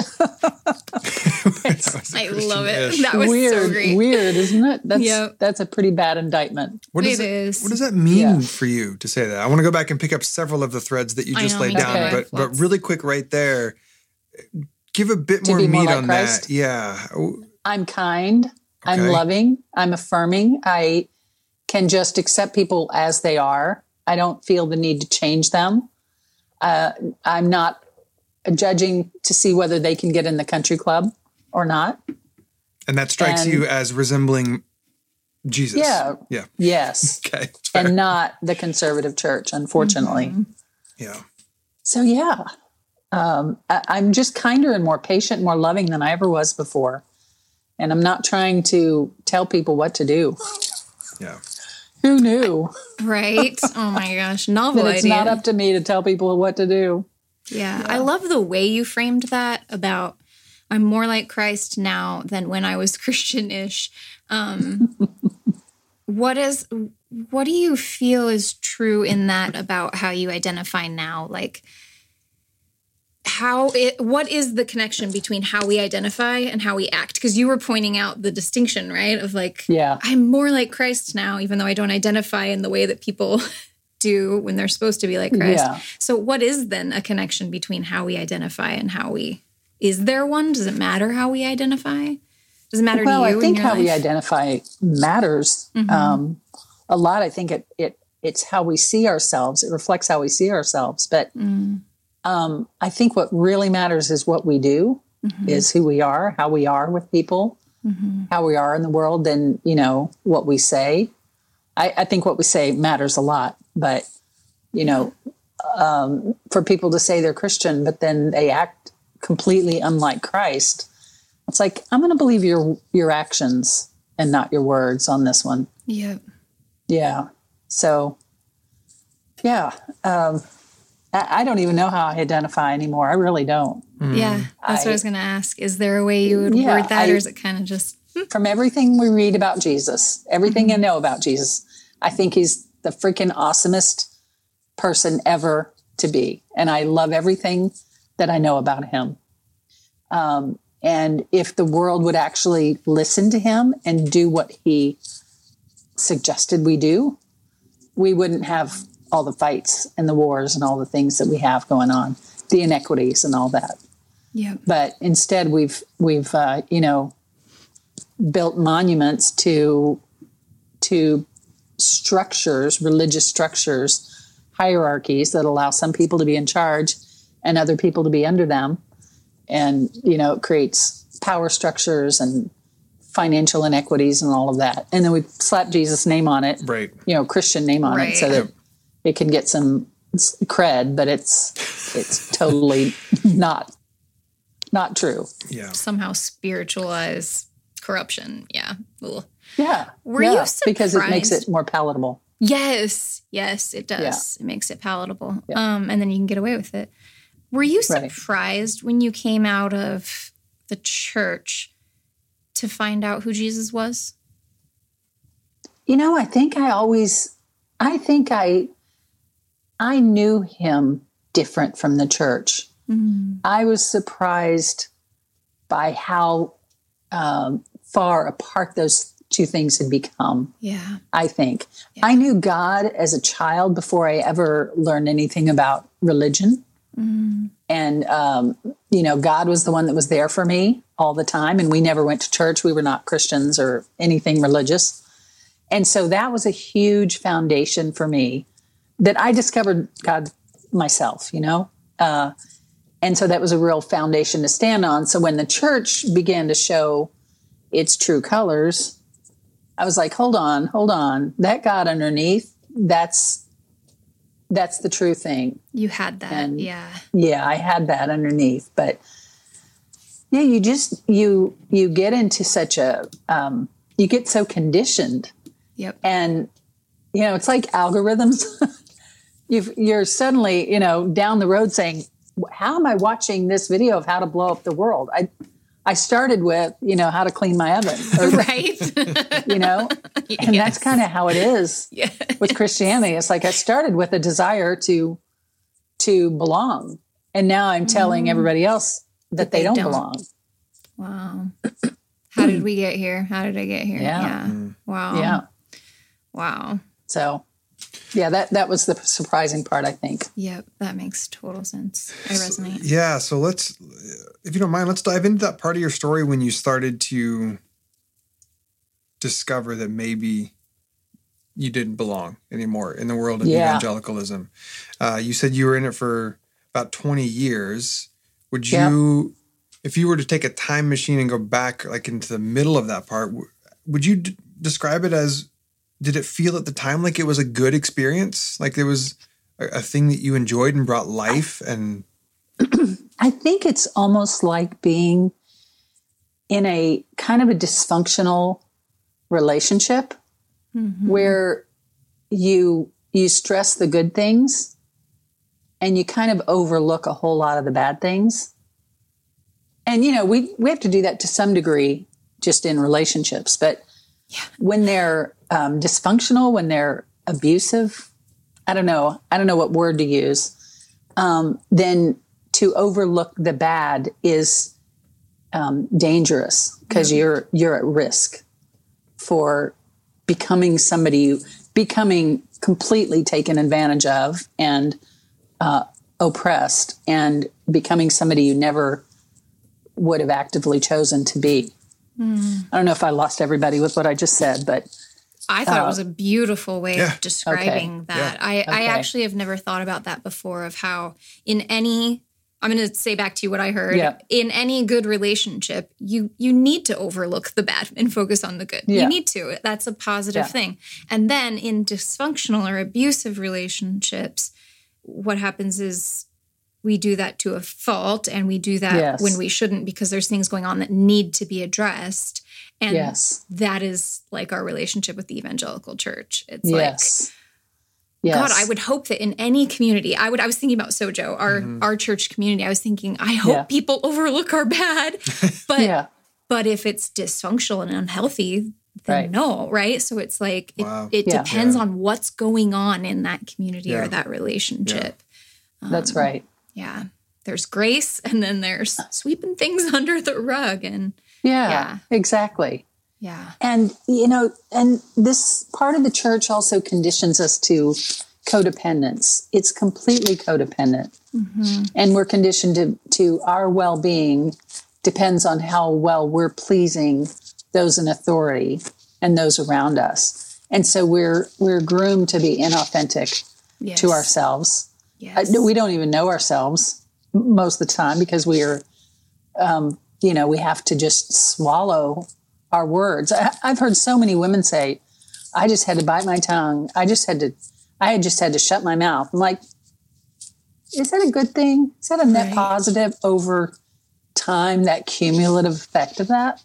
I love it. That was weird, so great. weird, isn't it? That's, Yep. that's a pretty bad indictment. What does It it, is. what does that mean Yeah. for you to say that? I want to go back and pick up several of the threads that you I just know, laid me down, too. but but Let's- really quick right there, give a bit To more be meat more like on Christ? that. Yeah. I'm kind. I'm Okay. loving. I'm affirming. I can just accept people as they are. I don't feel the need to change them. Uh, I'm not judging to see whether they can get in the country club or not. And that strikes And- you as resembling Jesus. Yeah. Yeah. Yes. Okay. Fair. And not the conservative church, unfortunately. yeah. So, yeah, um, I, I'm just kinder and more patient, more loving than I ever was before. And I'm not trying to tell people what to do. Yeah. Who knew Right? Oh my gosh. Novel that it's idea. not up to me to tell people what to do? Yeah. I love the way you framed that about I'm more like Christ now than when I was Christian-ish. Um, what is what do you feel is true in that about how you identify now? Like how it what is the connection between how we identify and how we act? Because you were pointing out the distinction, right? Of like Yeah. I'm more like Christ now, even though I don't identify in the way that people do when they're supposed to be like Christ. Yeah. So what is then a connection between how we identify and how we Is there one? Does it matter how we identify? Does it matter well, to you? I think in your how we life? identify matters Mhm. um, a lot. I think it, it it's how we see ourselves. It reflects how we see ourselves. But Mm. um, I think what really matters is what we do, Mhm. is who we are, how we are with people, Mhm. how we are in the world, and, you know, what we say. I, I think what we say matters a lot. But, you know, um, for people to say they're Christian, but then they act completely unlike Christ, it's like, I'm going to believe your your actions and not your words on this one. Yep. Yeah. So, yeah. Um, I, I don't even know how I identify anymore. I really don't. Yeah. That's what I I- was going to ask. Is there a way you would Yeah, word that, I- or is it kind of just, From everything we read about Jesus, everything I know about Jesus, I think he's the freaking awesomest person ever to be. And I love everything that I know about him. Um, and if the world would actually listen to him and do what he suggested we do, we wouldn't have all the fights and the wars and all the things that we have going on, the inequities and all that. yep. But instead, we've we've uh, you know built monuments to to structures, religious structures, hierarchies that allow some people to be in charge and other people to be under them, and you know it creates power structures and financial inequities and all of that. And then we slap Jesus' name on it, Right. you know, Christian name on Right. it, so that it can get some s- cred, but it's it's totally not not true. Yeah. Somehow spiritualize corruption. Yeah. Ugh. Yeah. Were yeah, you because it makes surprised? it more palatable. Yes. Yes, it does. It makes it palatable. Yeah. Um, and then you can get away with it. Were you Right. surprised when you came out of the church to find out who Jesus was? You know, I think I always I think I I knew him different from the church. Mm. I was surprised by how um, far apart those two things had become. Yeah. I think. Yeah. I knew God as a child before I ever learned anything about religion. Mm. And, um, you know, God was the one that was there for me all the time. And we never went to church. We were not Christians or anything religious. And so that was a huge foundation for me that I discovered God myself, you know? Uh, and so that was a real foundation to stand on. So when the church began to show its true colors, I was like, hold on, hold on. That God underneath, that's that's the true thing. You had that. And- yeah. Yeah, I had that underneath. But yeah, you just you you get into such a um, you get so conditioned, Yep. and you know it's like algorithms. You've, you're suddenly you know down the road saying, how am I watching this video of how to blow up the world? I I started with, you know, how to clean my oven, or, Right. you know, and that's kind of how it is Yeah. with Christianity. It's like I started with a desire to to belong, and now I'm telling everybody else that they, they don't, don't. belong. Wow. How did we get here? How did I get here? Yeah. Wow. Yeah. Wow. So, yeah, that that was the surprising part, I think. Yep. That makes total sense. I resonate. Yeah. So let's, if you don't mind, let's dive into that part of your story when you started to discover that maybe you didn't belong anymore in the world of Yeah. evangelicalism. Uh, you said you were in it for about twenty years. Would Yep. you, if you were to take a time machine and go back like into the middle of that part, w- would you d- describe it as, did it feel at the time like it was a good experience? Like there was a, a thing that you enjoyed and brought life and I think it's almost like being in a kind of a dysfunctional relationship Mhm. where you you stress the good things and you kind of overlook a whole lot of the bad things. And you know, we we have to do that to some degree just in relationships, but when they're um, dysfunctional, when they're abusive, I don't know, I don't know what word to use, um, then to overlook the bad is um, dangerous because you're you're at risk for becoming somebody, becoming completely taken advantage of and uh, oppressed, and becoming somebody you never would have actively chosen to be. Mm. I don't know if I lost everybody with what I just said, but I thought uh, it was a beautiful way yeah. of describing Okay. that. Yeah. I, Okay. I actually have never thought about that before, of how in any, I'm going to say back to you what I heard, Yeah. in any good relationship, you you need to overlook the bad and focus on the good. Yeah. You need to. That's a positive Yeah. thing. And then in dysfunctional or abusive relationships, what happens is we do that to a fault, and we do that Yes. when we shouldn't, because there's things going on that need to be addressed. And Yes. that is like our relationship with the evangelical church. It's like, yes. Yes. God, I would hope that in any community, I would, I was thinking about Sojo, our, our church community. I was thinking, I hope Yeah. people overlook our bad, but, Yeah. but if it's dysfunctional and unhealthy, then Right. no, right? So it's like, it, Wow. it Yeah. depends Yeah. on what's going on in that community Yeah. or that relationship. That's right. Yeah. There's grace, and then there's sweeping things under the rug. And Yeah, Yeah. exactly. yeah. And, you know, and this part of the church also conditions us to codependence. It's completely codependent. And we're conditioned to, to our well-being depends on how well we're pleasing those in authority and those around us. And so we're we're groomed to be inauthentic Yes. to ourselves. Yes. Uh, we don't even know ourselves most of the time, because we are, um, you know, we have to just swallow our words. I, I've heard so many women say, I just had to bite my tongue. I just had to, I had just had to shut my mouth. I'm like, is that a good thing? Is that a net Right. positive over time, that cumulative effect of that?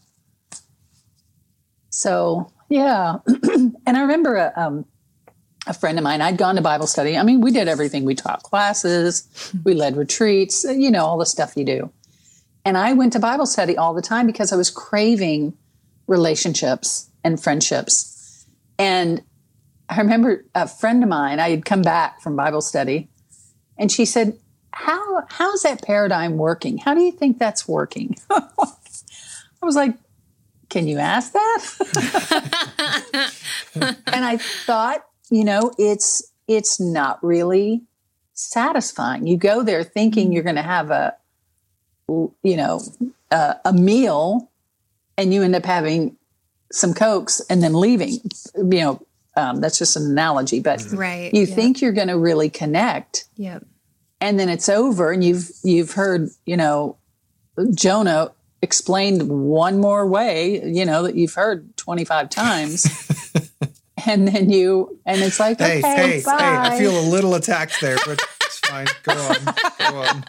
So, yeah. And I remember a, um, a friend of mine, I'd gone to Bible study. I mean, we did everything. We taught classes, we led retreats, you know, all the stuff you do. And I went to Bible study all the time because I was craving relationships and friendships. And I remember a friend of mine, I had come back from Bible study, and she said, How how's that paradigm working? How do you think that's working? I was like, can you ask that? And I thought, you know, it's it's not really satisfying. You go there thinking you're going to have a, you know, a, a meal, and you end up having some Cokes and then leaving. You know, um, that's just an analogy, but Right. you yeah. think you're going to really connect, Yep. and then it's over, and you've you've heard, you know, Jonah explained one more way, you know, that you've heard twenty-five times. And then you, and it's like, Hey, okay, hey, bye. hey, I feel a little attacked there, but it's fine. Go on. Go on.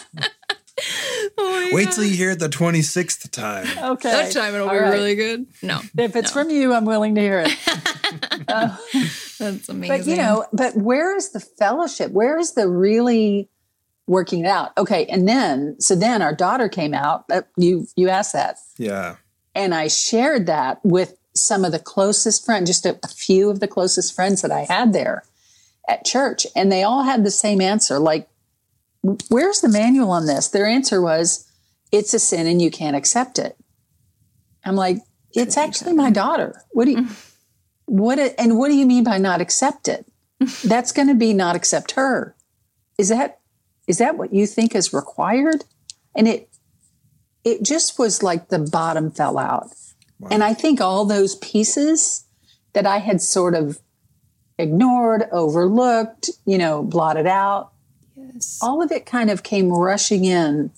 Oh my Wait God. till you hear it the twenty-sixth time. Okay. That time it'll All be right. really good. No, If it's from you, I'm willing to hear it. Uh, that's amazing. but, you know, but where is the fellowship? Where is the really working it out? Okay. And then, so then our daughter came out. Uh, you, you asked that. Yeah. And I shared that with some of the closest friends, just a, a few of the closest friends that I had there at church. And they all had the same answer. Like, where's the manual on this? Their answer was, it's a sin and you can't accept it. I'm like, it's actually my daughter. What do you, what, and what do you mean by not accept it? That's going to be not accept her. Is that, is that what you think is required? And it, it just was like the bottom fell out. Wow. And I think all those pieces that I had sort of ignored, overlooked, you know, blotted out, yes. all of it kind of came rushing in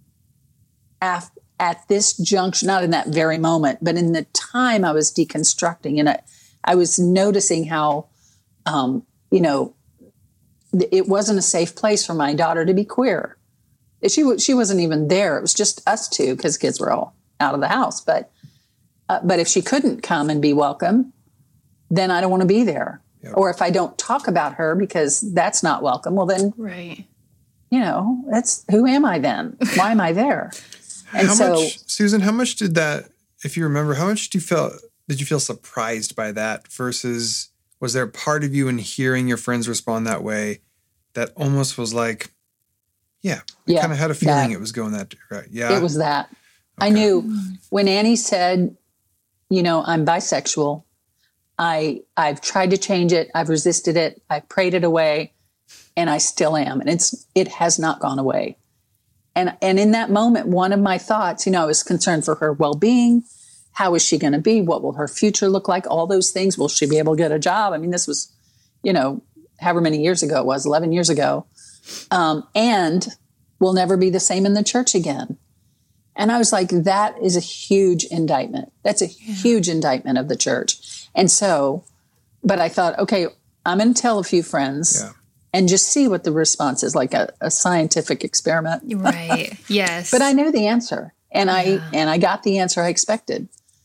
af- at this junction, not in that very moment, but in the time I was deconstructing. And I, I was noticing how, um, you know, th- it wasn't a safe place for my daughter to be queer. She, w- she wasn't even there. It was just us two, because kids were all out of the house. But Uh, but if she couldn't come and be welcome, then I don't want to be there. Yep. Or if I don't talk about her because that's not welcome, well then, Right. you know, that's, who am I then? Why am I there? And how so, much, Susan, how much did that, if you remember, how much did you feel, did you feel surprised by that versus was there a part of you in hearing your friends respond that way that almost was like, yeah, I Yeah, kind of had a feeling that. it was going that, right? Yeah. it was that. I Okay. knew when Annie said, you know, I'm bisexual, I, I've tried to change it. I've resisted it. I prayed it away, and I still am. And it's, it has not gone away. And, and in that moment, one of my thoughts, you know, I was concerned for her well-being. How is she going to be? What will her future look like? All those things. Will she be able to get a job? I mean, this was, you know, however many years ago it was, eleven years ago. Um, and we'll never be the same in the church again. And I was like, that is a huge indictment. That's a yeah. huge indictment of the church. And so, but I thought, okay, I'm going to tell a few friends yeah. and just see what the response is, like a, a scientific experiment. Right. Yes. But I knew the answer, and yeah. I and I got the answer I expected,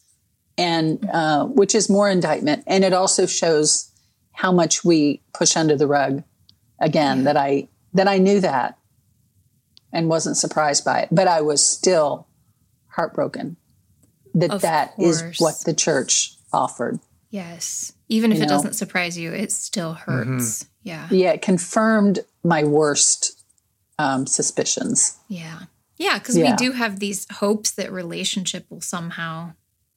and uh, which is more indictment. And it also shows how much we push under the rug. Again, yeah. that I that I knew that and wasn't surprised by it, but I was still heartbroken that of that course. is what the church offered. Yes. Even if you it know? doesn't surprise you, it still hurts. Mm-hmm. Yeah. Yeah. It confirmed my worst um, suspicions. Yeah. Yeah. Because yeah. we do have these hopes that relationship will somehow,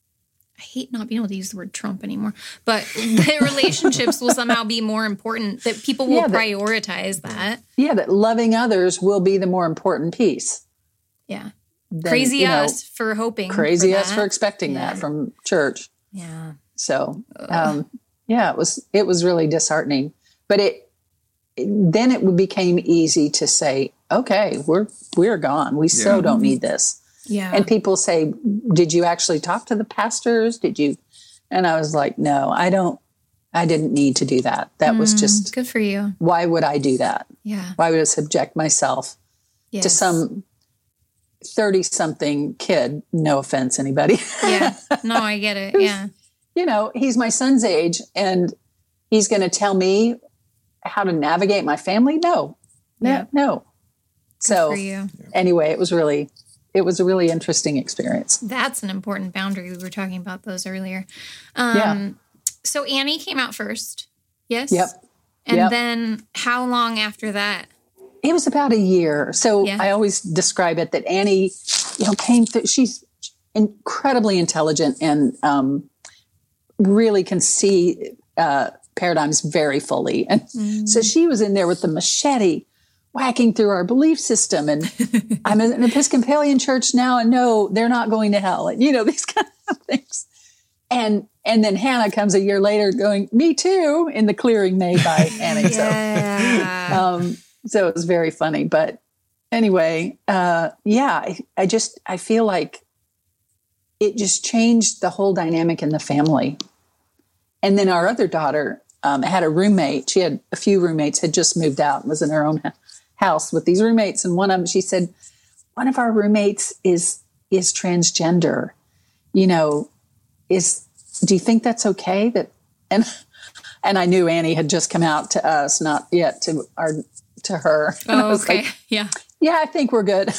I hate not being able to use the word Trump anymore, but that relationships will somehow be more important, that people will yeah, that, prioritize that. Yeah. That loving others will be the more important piece. Yeah. Than, crazy you know, us for hoping. Crazy for us for expecting yeah. that from church. Yeah. So, um, yeah, it was, it was really disheartening, but it, it, then it became easy to say, okay, we're, we're gone. We yeah. so don't need this. Yeah. And people say, did you actually talk to the pastors? Did you? And I was like, no, I don't, I didn't need to do that. That mm, was just good for you. Why would I do that? Yeah. Why would I subject myself yes. to some thirty something kid? No offense, anybody. Yeah. No, I get it. Yeah. You know, he's my son's age, and he's going to tell me how to navigate my family. No, yeah. no, no. So anyway, it was really, it was a really interesting experience. That's an important boundary. We were talking about those earlier. Um, yeah. So Annie came out first. Yes. Yep. And yep. then how long after that? It was about a year. So yeah. I always describe it that Annie, you know, came through. She's incredibly intelligent and, um, really can see uh, paradigms very fully. And mm. so she was in there with the machete whacking through our belief system. And I'm in an Episcopalian church now, and no, they're not going to hell. And, you know, these kind of things. And and then Hannah comes a year later going, me too, in the clearing made by Annie. Yeah. So, um, so it was very funny. But anyway, uh, yeah, I, I just, I feel like it just changed the whole dynamic in the family. And then our other daughter um, had a roommate. She had a few roommates, had just moved out and was in her own house with these roommates. And one of them, she said, one of our roommates is is transgender. You know, is do you think that's okay? That and and I knew Annie had just come out to us, not yet to our to her. Oh, okay, like, yeah, yeah. I think we're good.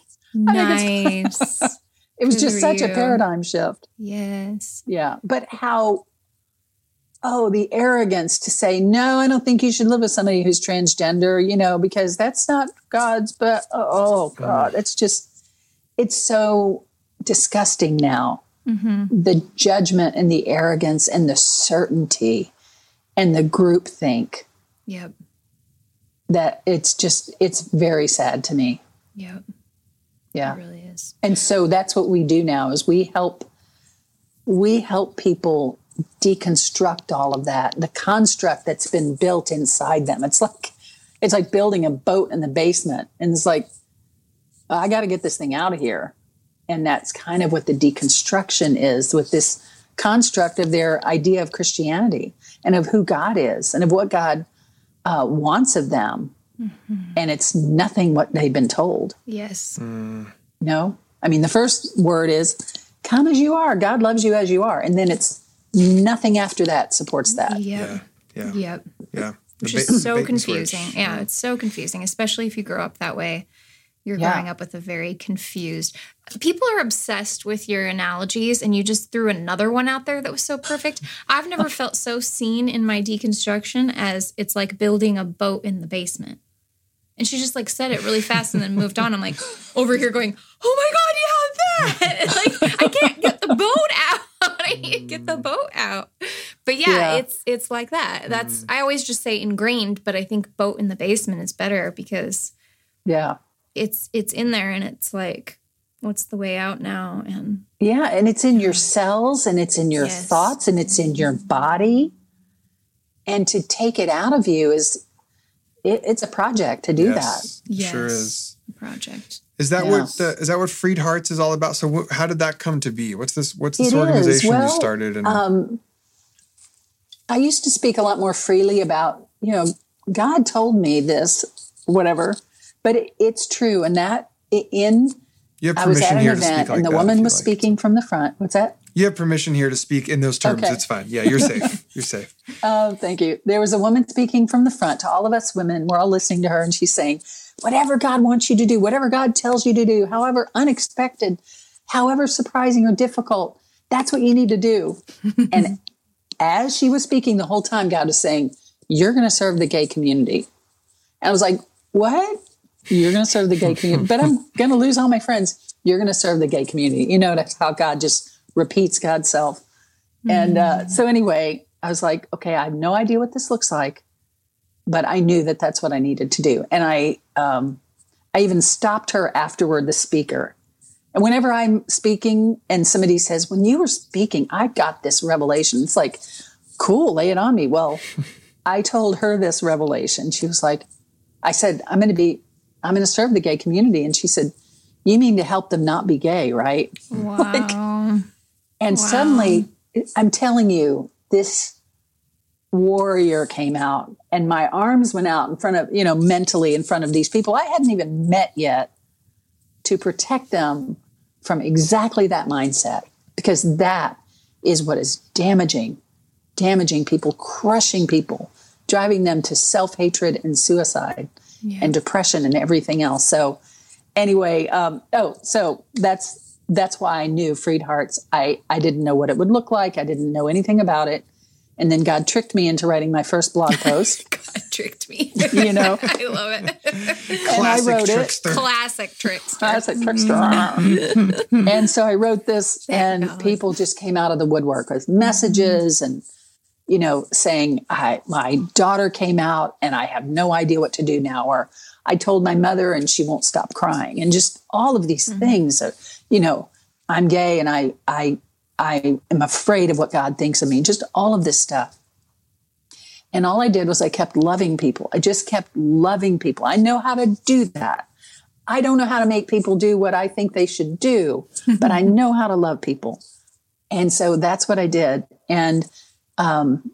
Nice. It was Good just for such you. a paradigm shift. Yes. Yeah. But how, oh, the arrogance to say, no, I don't think you should live with somebody who's transgender, you know, because that's not God's, but oh, God, it's just, it's so disgusting now. Mm-hmm. The judgment and the arrogance and the certainty and the groupthink. Yep. That it's just, it's very sad to me. Yep. Yeah. It really is. And so that's what we do now is we help we help people deconstruct all of that, the construct that's been built inside them. It's like it's like building a boat in the basement. And it's like, I got to get this thing out of here. And that's kind of what the deconstruction is with this construct of their idea of Christianity and of who God is and of what God uh, wants of them. Mm-hmm. And it's nothing what they've been told. Yes. Mm. No, I mean, the first word is come as you are. God loves you as you are. And then it's nothing after that supports that. Yep. Yeah. Yeah. Yep. Yeah. Which The is ba- so bait and confusing. switch. Yeah, it's so confusing, especially if you grow up that way. You're Yeah. growing up with a very confused. People are obsessed with your analogies, and you just threw another one out there that was so perfect. I've never felt so seen in my deconstruction as it's like building a boat in the basement. And she just like said it really fast and then moved on. I'm like over here going, oh my God, yeah, that. Like I can't get the boat out. I need to get the boat out. But yeah, Yeah. it's it's like that. That's I always just say ingrained, but I think boat in the basement is better because Yeah. it's it's in there, and it's like, what's the way out now? And Yeah, and it's in your cells, and it's in your Yes. thoughts, and it's in your body. And to take it out of you is, it, it's a project to do Yes, it yes, sure is. project. Is that Yeah. what the, is that what Freed Hearts is all about? So wh- how did that come to be? What's this? What's this It is. organization you Well, started? And that. Um, I used to speak a lot more freely about, you know, God told me this, whatever, but it, it's true. And that in, you have I was permission at an here to speak event like and the that if woman you was like. speaking from the front. What's that? You have permission here to speak in those terms. Okay. It's fine. Yeah, you're safe. You're safe. Oh, thank you. There was a woman speaking from the front to all of us women. We're all listening to her, and she's saying, whatever God wants you to do, whatever God tells you to do, however unexpected, however surprising or difficult, that's what you need to do. And as she was speaking the whole time, God was saying, you're going to serve the gay community. And I was like, what? You're going to serve the gay community, but I'm going to lose all my friends. You're going to serve the gay community. You know, that's how God just repeats God's self. And uh, so anyway, I was like, okay, I have no idea what this looks like, but I knew that that's what I needed to do. And I, um, I even stopped her afterward, the speaker. And whenever I'm speaking and somebody says, when you were speaking, I got this revelation. It's like, cool, lay it on me. Well, I told her this revelation. She was like, I said, I'm going to be, I'm going to serve the gay community. And she said, you mean to help them not be gay, right? Wow. Like, and Wow. suddenly, I'm telling you, this warrior came out, and my arms went out in front of, you know, mentally in front of these people I hadn't even met yet, to protect them from exactly that mindset, because that is what is damaging, damaging people, crushing people, driving them to self-hatred and suicide Yeah. and depression and everything else. So anyway, um, oh, so that's that's why I knew Freed Hearts. I, I didn't know what it would look like. I didn't know anything about it. And then God tricked me into writing my first blog post. God tricked me. You know, I love it. and I wrote it. trickster. Classic trickster. Classic trickster. And so I wrote this, and God. people just came out of the woodwork with messages and, you know, saying, I, my daughter came out and I have no idea what to do now. Or I told my mother and she won't stop crying. And just all of these things are, you know, I'm gay and I, I, I am afraid of what God thinks of me. Just all of this stuff. And all I did was I kept loving people. I just kept loving people. I know how to do that. I don't know how to make people do what I think they should do, but I know how to love people. And so that's what I did. And, um,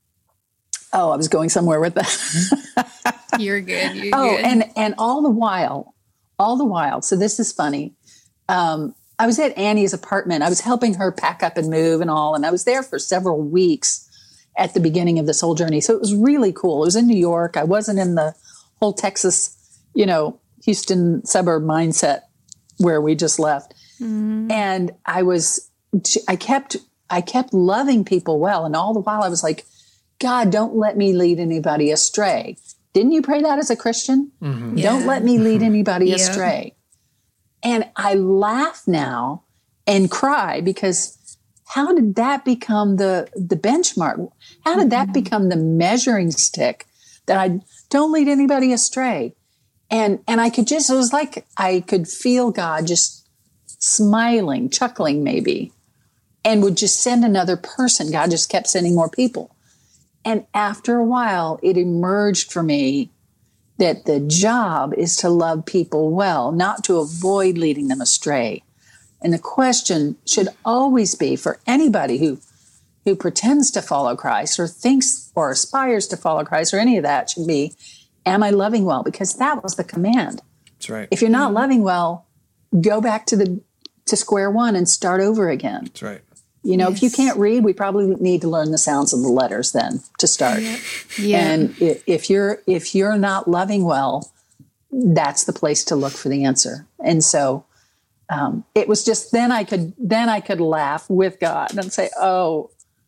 oh, I was going somewhere with that. You're good. You're Oh, good. and, and all the while, all the while, so this is funny. Um, I was at Annie's apartment. I was helping her pack up and move and all. And I was there for several weeks at the beginning of this whole journey. So it was really cool. It was in New York. I wasn't in the whole Texas, you know, Houston suburb mindset where we just left. Mm-hmm. And I was, I kept, I kept loving people well. And all the while I was like, God, don't let me lead anybody astray. Didn't you pray that as a Christian? Mm-hmm. Yeah. Don't let me lead anybody Yeah. astray. And I laugh now and cry, because how did that become the, the benchmark? How did that become the measuring stick that I don't lead anybody astray? And, and I could just, it was like I could feel God just smiling, chuckling maybe, and would just send another person. God just kept sending more people. And after a while, it emerged for me that the job is to love people well, not to avoid leading them astray. And the question should always be for anybody who, who pretends to follow Christ or thinks or aspires to follow Christ or any of that, should be, am I loving well? Because that was the command. That's right. If you're not loving well, go back to the to square one and start over again. That's right. You know, Yes. if you can't read, we probably need to learn the sounds of the letters then to start. Yeah. And i- if you're if you're not loving well, that's the place to look for the answer. And so um, it was just then I could then I could laugh with God and say, "Oh,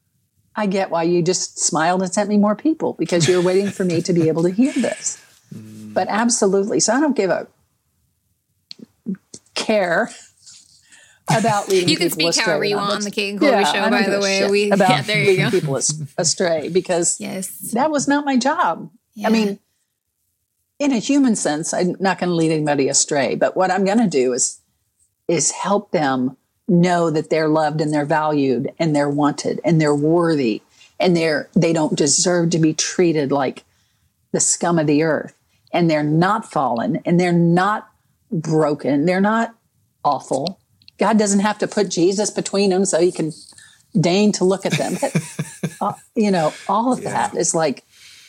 I get why you just smiled and sent me more people, because you're waiting for me to be able to hear this." Mm. But absolutely, so I don't give a care about leading You can people speak astray. however you or not. want on the Kate and Colby Yeah, show, I don't by give the a way. shit We about yeah, there you leading go. people as- astray, because Yes. that was not my job. Yeah. I mean, in a human sense, I'm not going to lead anybody astray. But what I'm going to do is, is help them know that they're loved and they're valued and they're wanted and they're worthy and they're, they don't deserve to be treated like the scum of the earth, and they're not fallen and they're not broken. They're not awful. God doesn't have to put Jesus between them so he can deign to look at them. But, uh, you know, all of Yeah. that is like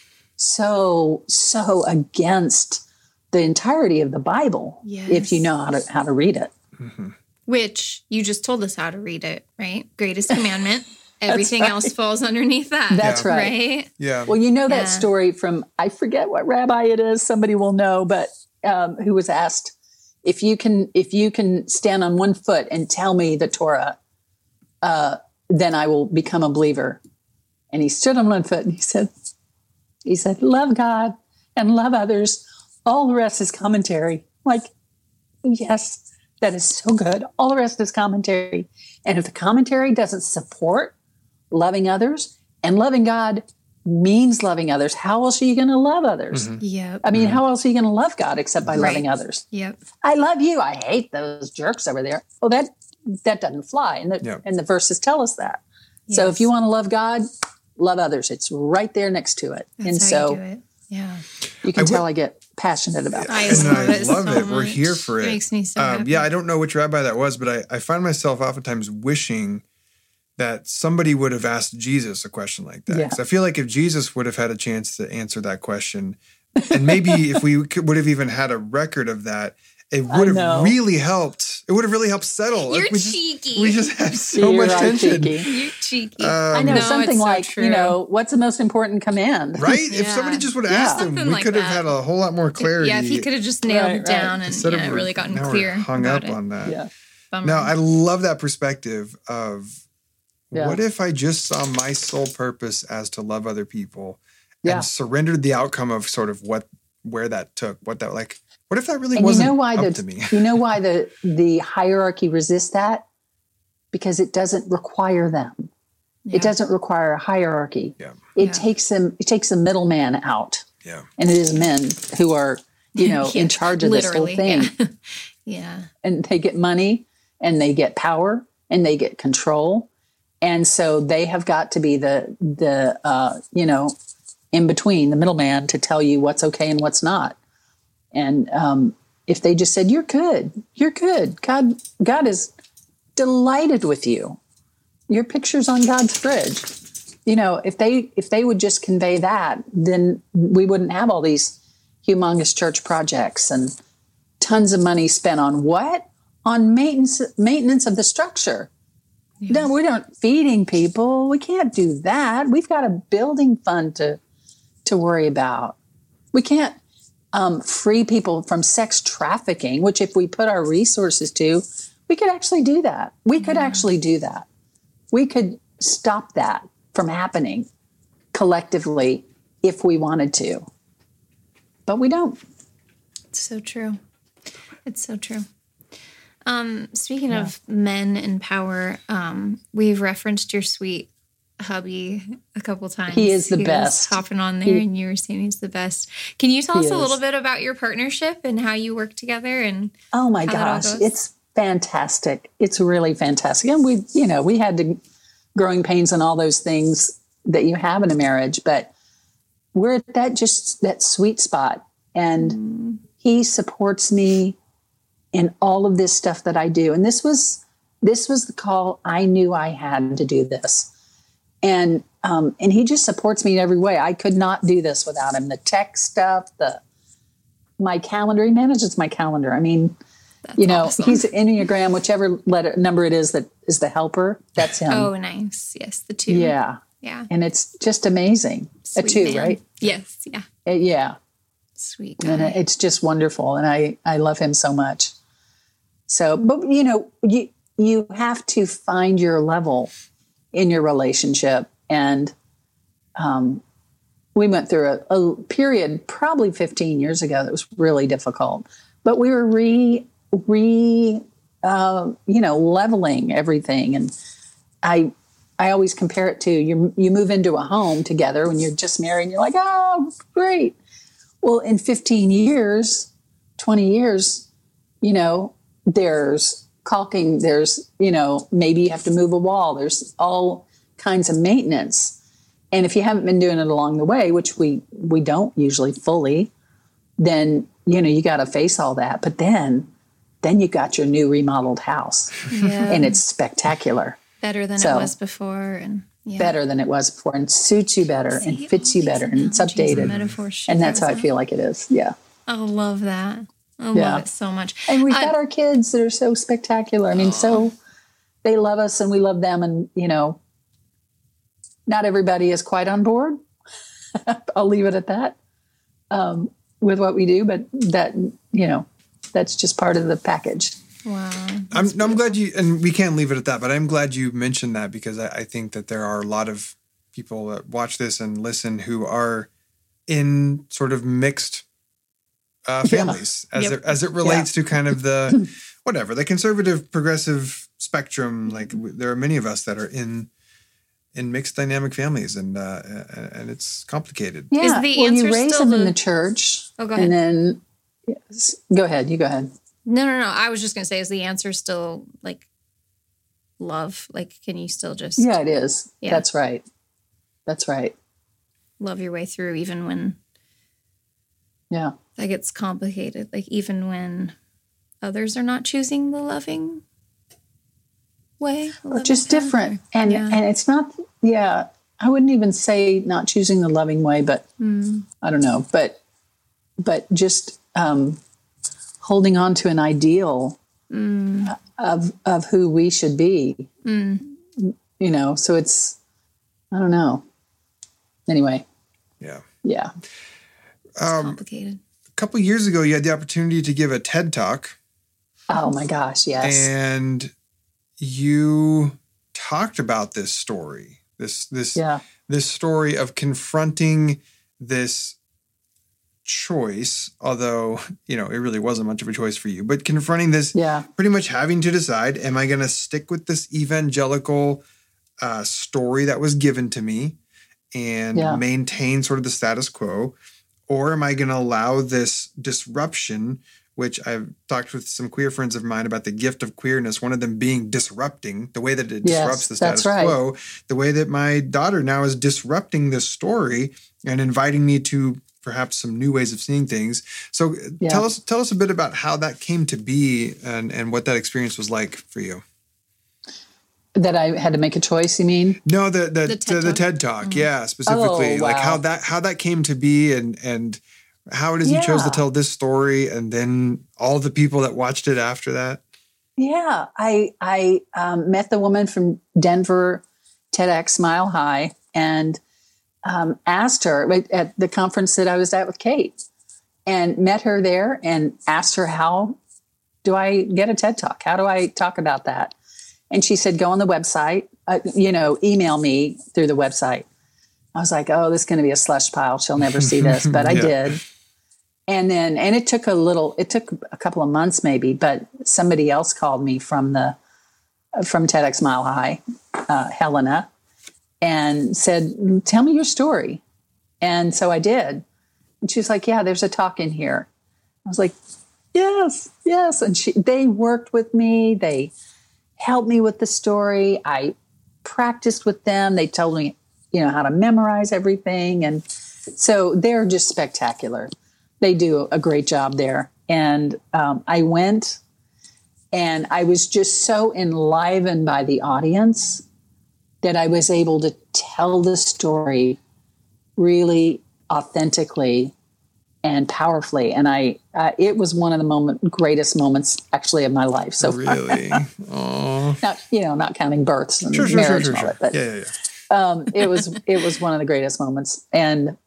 so, so against the entirety of the Bible. Yes. If you know how to, how to read it. Mm-hmm. Which you just told us how to read it, right? Greatest commandment. Everything right. else falls underneath that. That's Yeah. right. Right? Yeah. Well, you know that Yeah. story from, I forget what rabbi it is, somebody will know, but um, who was asked, if you can, if you can stand on one foot and tell me the Torah, uh, then I will become a believer. And he stood on one foot and he said, he said, love God and love others. All the rest is commentary. Like, yes, that is so good. All the rest is commentary. And if the commentary doesn't support loving others, and loving God means loving others, how else are you going to love others? Mhm. Yep. I mean, how else are you going to love God except by Right. loving others? Yep. I love you. I hate those jerks over there. Oh, that that doesn't fly. And the, Yeah. and the verses tell us that. So if Yes. you want to love God, love others. It's right there next to it. That's and how so you do it. Yeah. you can I tell will- I get passionate about I it. And love I it love so it. We're much. here for it. It makes me so Um, happy. yeah, I don't know which rabbi that was, but I, I find myself oftentimes wishing that somebody would have asked Jesus a question like that. Yeah. 'Cause I feel like if Jesus would have had a chance to answer that question, and maybe if we could, would have even had a record of that, it would know. have really helped. It would have really helped settle. You're Like, we just, cheeky. we just have so You're much right, tension. cheeky. You're cheeky. Um, I know No, something it's so like, true. you know, what's the most important command? Right? If Yeah. somebody just would have Yeah. asked him, Something we like could have that. had a whole lot more clarity. Yeah, if he could have just nailed Right, it right. down and instead yeah, of really gotten now we're clear hung about up it. on that. Yeah. Bummer. No, I love that perspective of Yeah. what if I just saw my sole purpose as to love other people Yeah. and surrendered the outcome of sort of what where that took, what that like what if that really And you wasn't know why up the to me? you know why the the hierarchy resists that? Because it doesn't require them. Yeah. It doesn't require a hierarchy. Yeah. It Yeah. takes them. It takes a middleman out, Yeah. and it is men who are, you know, Yeah, in charge of this whole literally, thing. Yeah. yeah. And they get money, and they get power, and they get control, and so they have got to be the the uh, you know, in between, the middleman, to tell you what's okay and what's not. And um, if they just said, "You're good, you're good," God, God is delighted with you. Your picture's on God's fridge. You know, if they if they would just convey that, then we wouldn't have all these humongous church projects and tons of money spent on what? On maintenance maintenance of the structure. No, we aren't feeding people. We can't do that. We've got a building fund to to worry about. We can't um, free people from sex trafficking, which if we put our resources to, we could actually do that. We could actually do that. We could stop that from happening collectively if we wanted to. But we don't. It's so true. It's so true. Um, speaking of men and power, um, we've referenced your sweet hubby a couple times. He is the was best. hopping on there, He- and you were saying he's the best. Can you tell He us a is. little bit about your partnership and how you work together? And Oh my how that all gosh, goes? it's fantastic. It's really fantastic. And we, you know, we had to growing pains and all those things that you have in a marriage, but we're at that just that sweet spot. And Mm. he supports me in all of this stuff that I do. And this was this was the call. I knew I had to do this. And um, and he just supports me in every way. I could not do this without him. The tech stuff, the my calendar, he manages my calendar. I mean, that's you know, awesome. he's an Enneagram, whichever letter number it is that is the helper. That's him. oh, nice. Yes, the two. Yeah. Yeah. And it's just amazing. Sweet a two, man. right? Yes. Yeah. Uh, yeah. Sweet And guy. it's just wonderful. And I, I love him so much. So, but you know, you, you have to find your level in your relationship. And um, we went through a, a period probably fifteen years ago that was really difficult, but we were re, re, uh, you know, leveling everything. And I, I always compare it to you, you move into a home together when you're just married and you're like, oh, great. Well, in fifteen years, twenty years, you know, there's caulking, there's, you know, maybe you have to move a wall. There's all kinds of maintenance. And if you haven't been doing it along the way, which we, we don't usually fully, then, you know, you got to face all that. But then, then you got your new remodeled house Yeah. and it's spectacular. Better than So- it was before. And yeah. Better than it was before and suits you better See, and fits you all these better and it's analogies and updated. metaphors she And that's how I throws feel out. like it is. Yeah. I love that. I Yeah. love it so much. And we've I- got our kids that are so spectacular. I mean, so they love us and we love them. And, you know, not everybody is quite on board. I'll leave it at that um, with what we do. But that, you know, that's just part of the package. Wow. I'm, no, I'm glad you, and we can't leave it at that, but I'm glad you mentioned that because I, I think that there are a lot of people that watch this and listen who are in sort of mixed uh, Yeah. families as, Yep. it, as it relates to kind of the, whatever, the conservative progressive spectrum. Like w- there are many of us that are in in mixed dynamic families and uh, and it's complicated. Yeah. Is the well, answer you raise still them in the- the church. Oh, go ahead. And then, yes, go ahead. You go ahead. No, no, no. I was just going to say, is the answer still like love? Like, can you still just Yeah, it is. Yeah. That's right. That's right. love your way through even when Yeah. that gets complicated? Like, even when others are not choosing the loving way? the Or loving just path, different. or- And yeah. and it's not, yeah, I wouldn't even say not choosing the loving way, but Mm. I don't know, but but just um, holding on to an ideal Mm. of of who we should be. Mm. You know, so it's I don't know. Anyway, Yeah. yeah. Um, Complicated. a couple years ago, you had the opportunity to give a TED Talk. Oh my gosh, yes. And you talked about this story, this this yeah. this story of confronting this choice, although you know it really wasn't much of a choice for you, but confronting this, Yeah. pretty much having to decide: am I going to stick with this evangelical uh, story that was given to me and Yeah. maintain sort of the status quo, or am I going to allow this disruption? Which I've talked with some queer friends of mine about the gift of queerness, one of them being disrupting, the way that it Yes, disrupts the status that's right. quo, the way that my daughter now is disrupting this story and inviting me to perhaps some new ways of seeing things. So uh, Yeah. tell us tell us a bit about how that came to be and, and what that experience was like for you. That I had to make a choice, you mean? No, the the The the, TED the Talk? TED Talk, yeah, specifically, Oh, like wow. how that how that came to be and and how it is you chose to Yeah. tell this story, and then all the people that watched it after that. Yeah, I I um, met the woman from Denver TEDx Mile High and um, asked her at- at the conference that I was at with Kate, and met her there and asked her, how do I get a TED Talk? How do I talk about that? And she said, go on the website, uh, you know, email me through the website. I was like, oh, this is going to be a slush pile. She'll never see this, but I Yeah. did. And then, and it took a little, it took a couple of months maybe, but somebody else called me from the, from TEDx Mile High, uh, Helena, and said, tell me your story. And so I did. And she was like, yeah, there's a talk in here. I was like, yes, yes. And she, they worked with me. They helped me with the story. I practiced with them. They told me, you know, how to memorize everything. And so they're just spectacular. They do a great job there. And um, I went and I was just so enlivened by the audience that I was able to tell the story really authentically and powerfully. And I, uh, it was one of the moment, greatest moments actually of my life. So far. Really, oh, Not, you know, not counting births and sure, sure, sure, marriage sure, and all sure. that, but Yeah, yeah, yeah. um, it was it was one of the greatest moments, and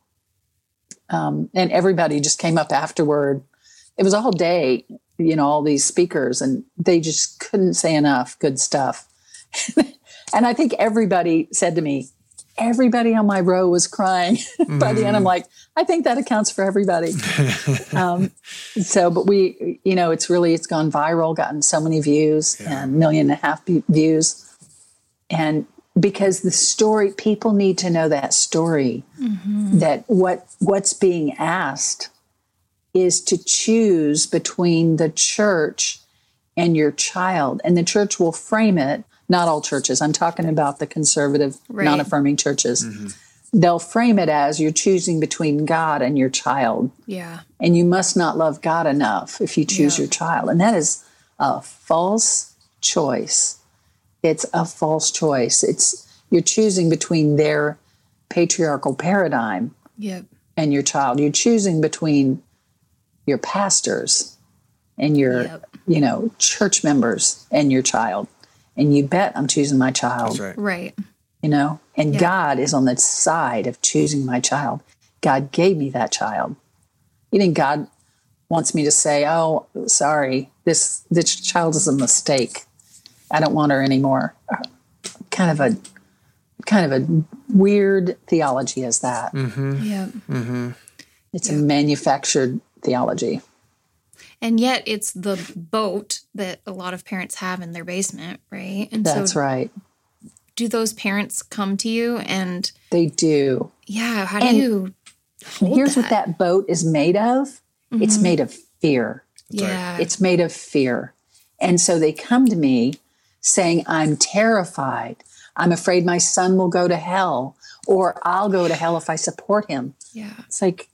um, and everybody just came up afterward. It was a whole day, you know, all these speakers, and they just couldn't say enough good stuff. And I think everybody said to me, everybody on my row was crying. By the end, I'm like, I think that accounts for everybody. um, so, but we, you know, it's really, it's gone viral, gotten so many views Yeah. and million and a half v- views. And because the story, people need to know that story, that what what's being asked is to choose between the church and your child. And the church will frame it, not all churches, I'm talking about the conservative, Right. non-affirming churches. They'll frame it as you're choosing between God and your child. Yeah. And you must not love God enough if you choose Yeah. your child. And that is a false choice. It's a false choice. It's you're choosing between their patriarchal paradigm Yep. and your child. You're choosing between your pastors and your, Yep. you know, church members and your child. And you bet I'm choosing my child. That's right. Right. You know, and Yeah. God is on the side of choosing my child. God gave me that child. You think God wants me to say, "Oh, sorry, this this child is a mistake. I don't want her anymore." Kind of a kind of a weird theology is that. Yep. It's a manufactured theology. And yet it's the boat that a lot of parents have in their basement, right? And That's so right. do those parents come to you and They do. yeah, how do And you hold Here's that? what that boat is made of. It's made of fear. Yeah. It's made of fear. And so they come to me saying, I'm terrified. I'm afraid my son will go to hell, or I'll go to hell if I support him. yeah. It's like,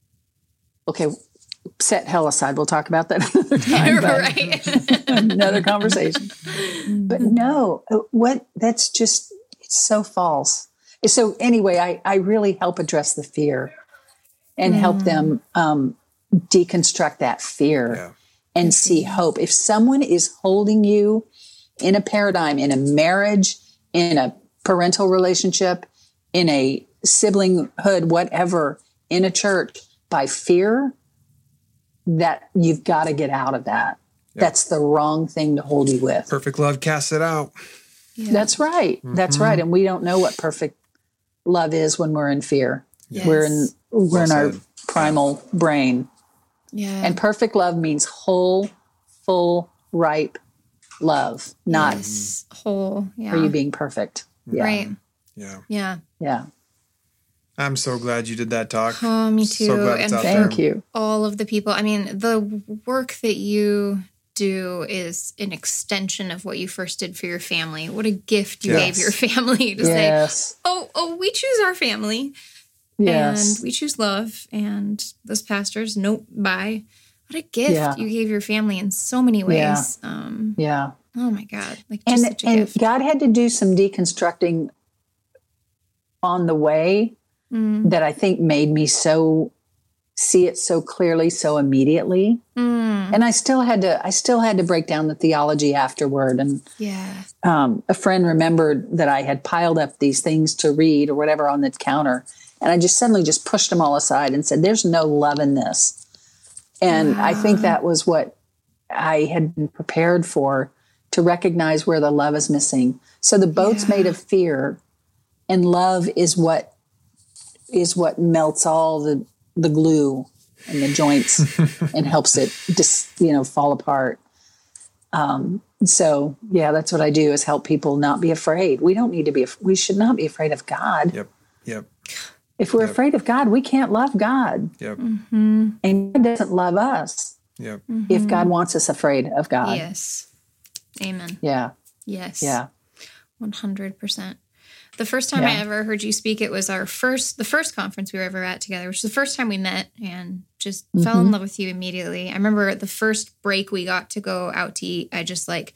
okay, set hell aside. We'll talk about that another time. but right. another conversation. But no, what that's just, it's so false. So anyway, I, I really help address the fear and help them um, deconstruct that fear Yeah. and see hope. If someone is holding you in a paradigm, in a marriage, in a parental relationship, in a siblinghood, whatever, in a church by fear, that you've got to get out of that. That's the wrong thing to hold you with. Perfect love casts it out. Yeah. That's right. That's right. And we don't know what perfect love is when we're in fear. Yes. We're in we're Well in our said. primal brain. yeah. And perfect love means whole, full, ripe love, not yes. whole. Yeah. are you being perfect. Yeah. Right. Yeah. Yeah. Yeah. I'm so glad you did that talk. Oh, me too. So glad it's And out Thank there. you. all of the people. I mean, the work that you do is an extension of what you first did for your family. What a gift you Yes. gave your family to say, Yes. oh, oh, we choose our family Yes. and we choose love. And those pastors, nope, bye. What a gift Yeah. you gave your family in so many ways. Yeah. Um, Yeah. oh my God. Like just And such a and gift. God had to do some deconstructing on the way Mm. that I think made me so see it so clearly, so immediately. Mm. And I still had to I still had to break down the theology afterward. And Yeah. um, a friend remembered that I had piled up these things to read or whatever on the counter. And I just suddenly just pushed them all aside and said, there's no love in this. And I think that was what I had been prepared for, to recognize where the love is missing. So the boat's Yeah. made of fear, and love is what is what melts all the, the glue and the joints and helps it just, you know, fall apart. Um, so yeah, that's what I do, is help people not be afraid. We don't need to be, af- we should not be afraid of God. Yep. Yep. If we're Yep. afraid of God, we can't love God. Yep. Mm-hmm. And God doesn't love us Yep. if God wants us afraid of God. Yes. Amen. Yeah. Yes. Yeah. one hundred percent. The first time I Yeah. ever heard you speak, it was our first, the first conference we were ever at together, which was the first time we met, and just fell in love with you immediately. I remember the first break we got to go out to eat, I just like,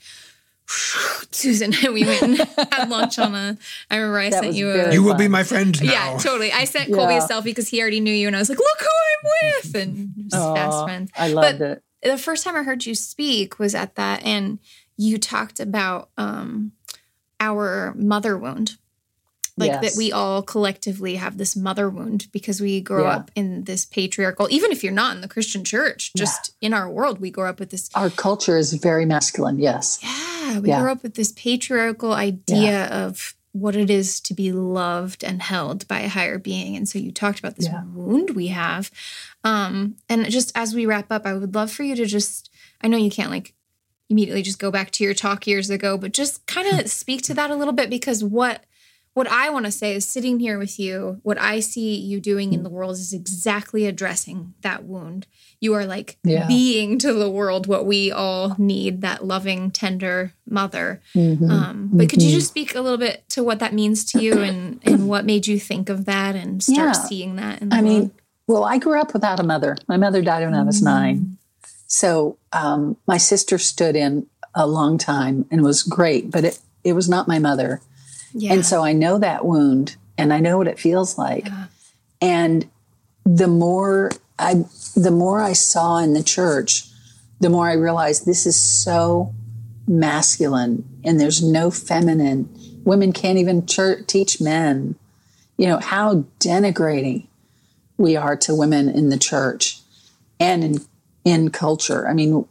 Susan, we went and had lunch on a, I remember I That sent was you a, very You will be fun. my friend now. yeah, totally. I sent Colby a Yeah. selfie because he already knew you, and I was like, look who I'm with, and just Aw, fast friends. I loved But it. the first time I heard you speak was at that, and you talked about um, our mother wound. Like Yes. that we all collectively have this mother wound because we grow Yeah. up in this patriarchal, even if you're not in the Christian church, just in our world, we grow up with this, Our culture is very masculine. Yes. yeah, we Yeah. grow up with this patriarchal idea of what it is to be loved and held by a higher being. And so you talked about this Yeah. wound we have. Um, and just as we wrap up, I would love for you to just, I know you can't like immediately just go back to your talk years ago, but just kind of speak to that a little bit, because what what I want to say is sitting here with you, what I see you doing in the world is exactly addressing that wound. You are like Yeah. being to the world what we all need, that loving, tender mother. Mm-hmm. Um, but could you just speak a little bit to what that means to you and, and what made you think of that and start Yeah. seeing that in the I world? mean, well, I grew up without a mother. My mother died when I was nine. So um, my sister stood in a long time and was great, but it, it was not my mother. yeah. And so I know that wound and I know what it feels like. Yeah. And the more I the more I saw in the church, the more I realized this is so masculine and there's no feminine. Women can't even church, teach men. You know, how denigrating we are to women in the church and in in culture. I mean,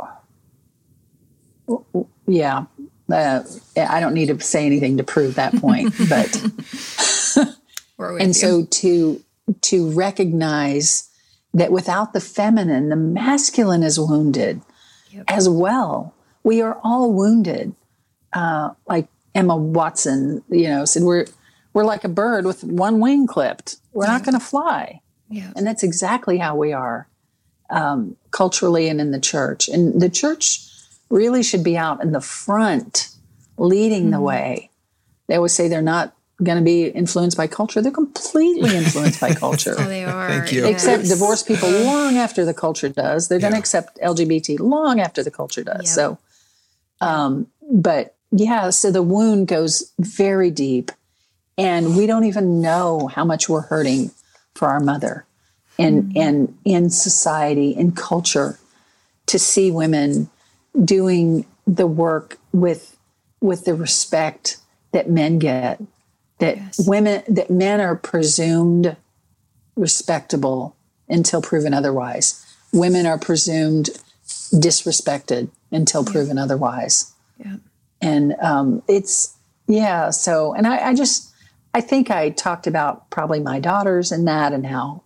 yeah. Uh, I don't need to say anything to prove that point, but We're with and you. so to to recognize that without the feminine, the masculine is wounded Yep. as well. We are all wounded. Uh, like Emma Watson, you know, said we're we're like a bird with one wing clipped. We're not going to fly, yeah. and that's exactly how we are um, culturally and in the church. And the church really should be out in the front, leading the way. They always say they're not going to be influenced by culture. They're completely influenced by culture. Oh, they are. Thank you. yes. Accept divorce people long after the culture does. They're going to Yeah. accept L G B T long after the culture does. Yep. So, um, but yeah, so the wound goes very deep, and we don't even know how much we're hurting for our mother, and Mm-hmm. and in society, in culture, to see women doing the work with with the respect that men get, that Yes. women, that men are presumed respectable until proven otherwise. Women are presumed disrespected until proven otherwise. Yeah. And um, it's, yeah, so, and I, I just, I think I talked about probably my daughters and that and how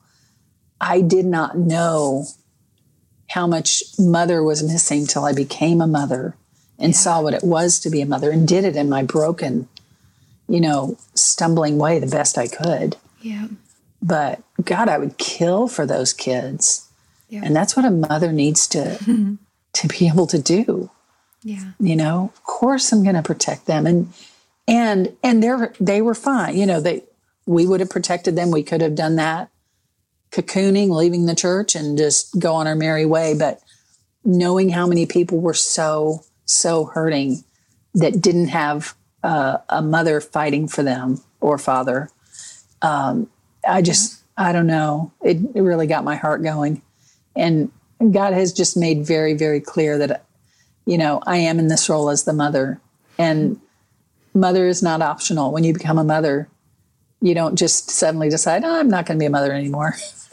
I did not know how much mother was missing till I became a mother and saw what it was to be a mother and did it in my broken, you know, stumbling way the best I could. Yeah. But God, I would kill for those kids. Yeah. And that's what a mother needs to to be able to do. Yeah. You know, of course I'm going to protect them. And and and they they were fine. You know, they we would have protected them. We could have done that. Cocooning, leaving the church and just go on our merry way. But knowing how many people were so, so hurting that didn't have uh, a mother fighting for them or father, um, I just, I don't know. It, it really got my heart going. And God has just made very, very clear that, you know, I am in this role as the mother. And mother is not optional. When you become a mother, you don't just suddenly decide, oh, I'm not going to be a mother anymore.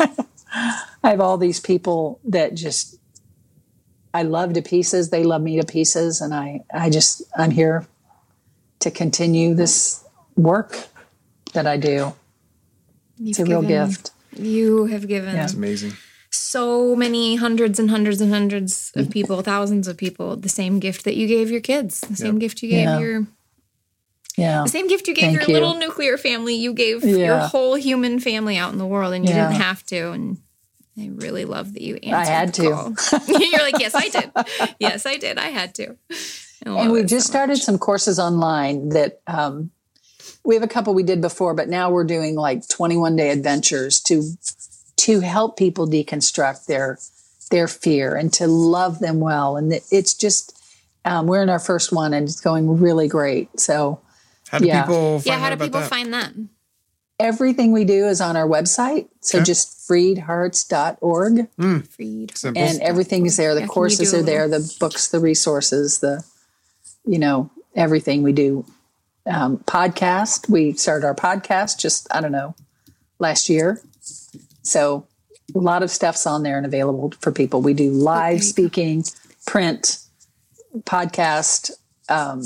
I have all these people that just, I love to pieces. They love me to pieces. And I, I just, I'm here to continue this work that I do. It's a real given- gift. You have given Yeah. It's amazing. so many hundreds and hundreds and hundreds of people, thousands of people, the same gift that you gave your kids, the same Yep. gift you gave Yeah. your, Yeah. the same gift you gave Thank your you. little nuclear family. You gave your Yeah. whole human family out in the world, and you Yeah. didn't have to. And I really love that you answered. I had the to. call. You're like, yes, I did. Yes, I did. I had to. I love And we it just so started much. some courses online that um, we have a couple we did before, but now we're doing like twenty-one day adventures to to help people deconstruct their their fear and to love them well. And it's just um, we're in our first one and it's going really great. So How do Yeah. people find Yeah, how out do about people that? find that? everything we do is on our website. So Okay. just freed hearts dot org. Freed. Simple. And everything is there. The Yeah, can you courses do a are there, the books, the resources, the, you know, everything we do. Um, podcast. We started our podcast just, I don't know, last year. So a lot of stuff's on there and available for people. We do live Okay. speaking, print, podcast. Um,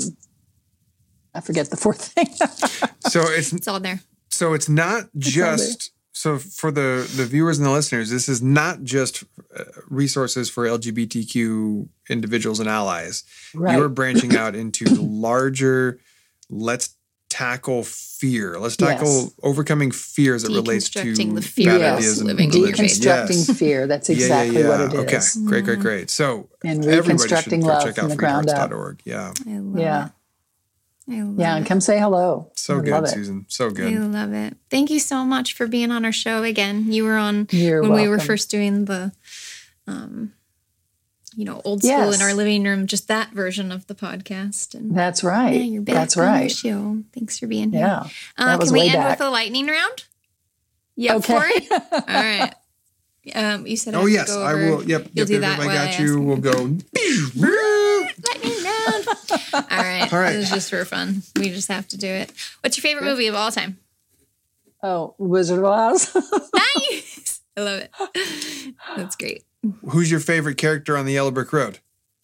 I forget the fourth thing. So it's It's on there. so it's not just so for the the viewers and the listeners. This is not just uh, resources for L G B T Q individuals and allies. Right. You're branching out into larger. Let's tackle fear. Let's tackle Yes. overcoming fear as it relates to Deconstructing the fear bad Yes. ideas and living in your religion. faith. Deconstructing Yes. fear. That's Yeah, yeah, exactly yeah. what it Okay, is. great, great, great. So And everybody should reconstructing go love check from out the free ground hearts up. dot org. Yeah, I love Yeah. it. I love Yeah, it. and come say hello. so I good, love it. Susan. So I good. love it. Thank you so much for being on our show again. You were on You're when we were welcome. first doing the, um, you know, old school Yes. in our living room, just that version of the podcast. And That's right. yeah, you're back That's on right. the show. Thanks for being here. Yeah. Uh, that was can we way end back. with a lightning round? Yep, Okay. for it. All right. Um, you said I Oh have to yes, go I over- will. Yep, You'll yep. do yep, that I while got I you. ask We'll go. lightning round. All right. All right. This is just for fun. We just have to do it. What's your favorite movie of all time? Oh, Wizard of Oz. Nice. I love it. That's great. Who's your favorite character on the Yellow Brick Road?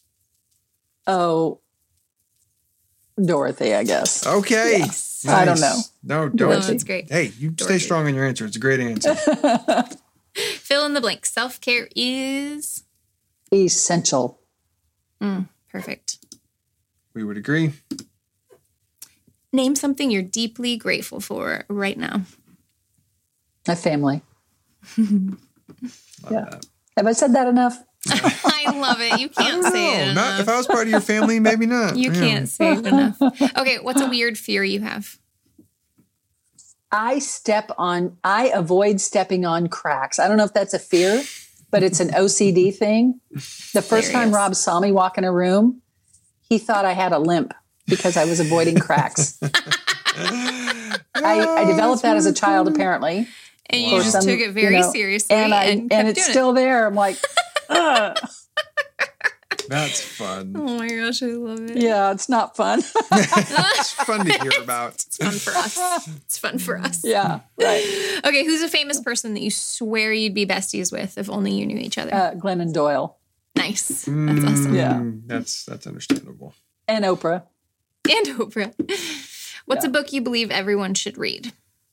oh, Dorothy, I guess. Okay. Yes. I don't know. No, No, don't. that's great. Hey, you stay Dorothy. strong in your answer. It's a great answer. Fill in the blank. Self care is Essential. perfect. We would agree. Name something you're deeply grateful for right now. My family. Love Yeah. that. Have I said that enough? I love it. You can't say it No, not enough. if I was part of your family, maybe not. You Yeah. can't say it enough. Okay, what's a weird fear you have? I step on, I avoid stepping on cracks. I don't know if that's a fear, but it's an O C D thing. The first time Hilarious. Rob saw me walk in a room, he thought I had a limp because I was avoiding cracks. I, I developed that as a child, apparently. And you For just some, took it very you know, seriously and I and, and, kept it's doing still there. I'm like, Ugh. That's it. fun. Oh my gosh, I love it. Yeah, it's not fun. It's fun to hear about. It's fun for us. It's fun for us. Yeah, right. Okay, who's a famous person that you swear you'd be besties with if only you knew each other? Uh, Glennon Doyle Nice. That's awesome. Yeah. Mm, that's that's understandable. and Oprah. And Oprah. What's Yeah. a book you believe everyone should read?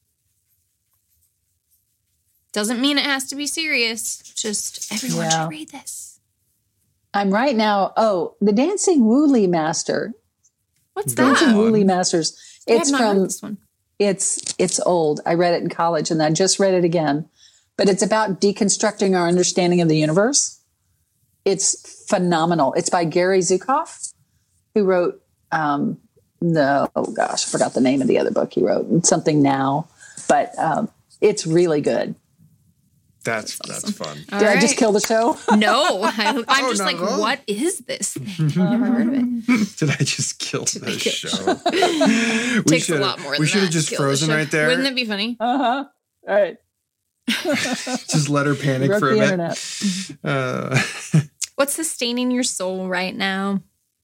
Doesn't mean it has to be serious. Just everyone Yeah. should read this. I'm right now. Oh, the Dancing Wooly Master. What's Dancing that? Wooly Masters. I have It's not heard from. this one. It's it's old. I read it in college, and I just read it again. But it's about deconstructing our understanding of the universe. It's phenomenal. It's by Gary Zukav, who wrote um, the oh gosh, I forgot the name of the other book he wrote. Something Now, but um, it's really good. That's that's fun. All Did I just right. kill the show? No, I, I'm Oh, just not like, at all. what is this thing? I've never heard of it. Did I just kill the I kill show? we Takes a should lot more we than should have that just to kill the frozen show. right there. Wouldn't it be funny? Uh huh. All right. Just let her panic Broke for a the bit. internet. Uh, What's sustaining your soul right now?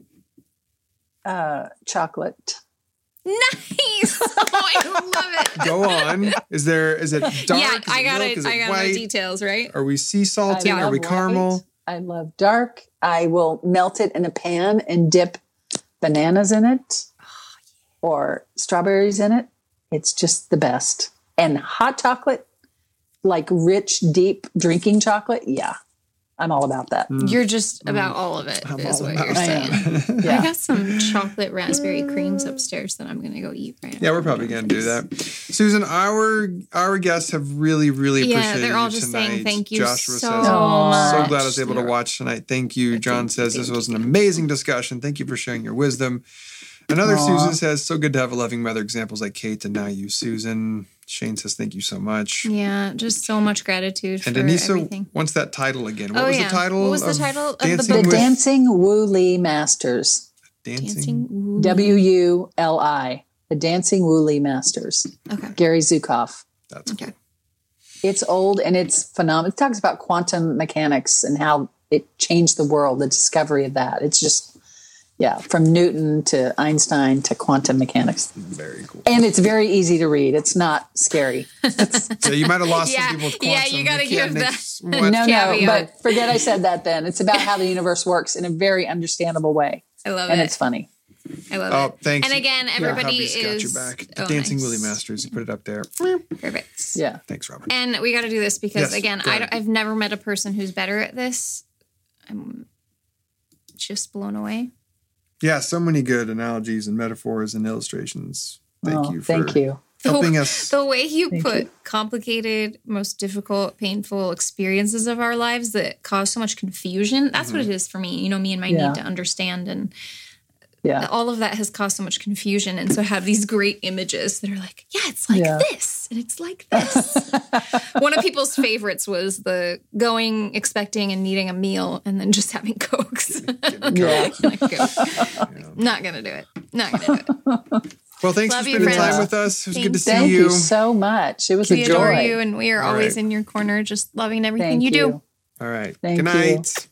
Uh, chocolate. Nice. Oh, I love it. go on. Is there? Is it dark? Yeah, Is I it got milk? it. Is I it got the white? details, right? Are we sea salting? I Are we love caramel? white. I love dark. I will melt it in a pan and dip bananas in it or strawberries in it. It's just the best. And hot chocolate, like rich, deep drinking chocolate. Yeah, I'm all about that. You're just about all of it, I'm is all what about you're I saying. am. I Yeah. got some chocolate raspberry creams upstairs that I'm going to go eat right now. Yeah, we're probably gonna do that. Susan, our our guests have really, really Yeah, appreciated they're all you just tonight. saying thank you Joshua so says, much. so glad I was able to You're- watch tonight. Thank you. John Thank says you, this thank was an you. amazing discussion. Thank you for sharing your wisdom. Another Aw. Susan says, so good to have a loving mother, examples like Kate and now you, Susan. Shane says, thank you so much. Yeah, just so much gratitude And for Denisa everything. wants that title again. What Oh, was yeah. the title? What was the of title of the Dancing book? The with Dancing Wooly Masters. Dancing? Dancing. Woo. W U L I. The Dancing Wooly Masters. Okay. Gary Zukav. That's Okay. cool. It's old and it's phenomenal. It talks about quantum mechanics and how it changed the world, the discovery of that. It's just, yeah, from Newton to Einstein to quantum mechanics. Very cool. And it's very easy to read. It's not scary. So you might have lost Yeah, some people with yeah, quantum you gotta give mechanics. that- What? No, no, Caveat. but forget I said that then. It's about how the universe works in a very understandable way. I love And it. it's funny. I love Oh, it. thanks. And again, everybody Hubby's got is your back. The oh, Dancing nice. Willy Masters. You put it up there. Perfect. Yeah. Thanks, Robert. And we got to do this because, Yes, again, go I ahead. don't, I've never met a person who's better at this. I'm just blown away. Yeah, so many good analogies and metaphors and illustrations. Thank Oh, you for thank you. helping the, us. The way you Thank put you. complicated, most difficult, painful experiences of our lives that cause so much confusion. That's Mm-hmm. what it is for me. You know, me and my Yeah. need to understand, and Yeah. all of that has caused so much confusion. And so I have these great images that are like, yeah, it's like Yeah. this, and it's like this. One of people's favorites was the going, expecting, and needing a meal, and then just having Cokes. Yeah. Like, go. Not gonna do it. Not gonna do it. Well, thanks Love for you, spending friends. time with us. It was good to Thanks. see Thank you. you so much. It was We a adore joy. you, and we are All always right. in your corner, just loving everything Thank you do. All right. Thank Good you. night.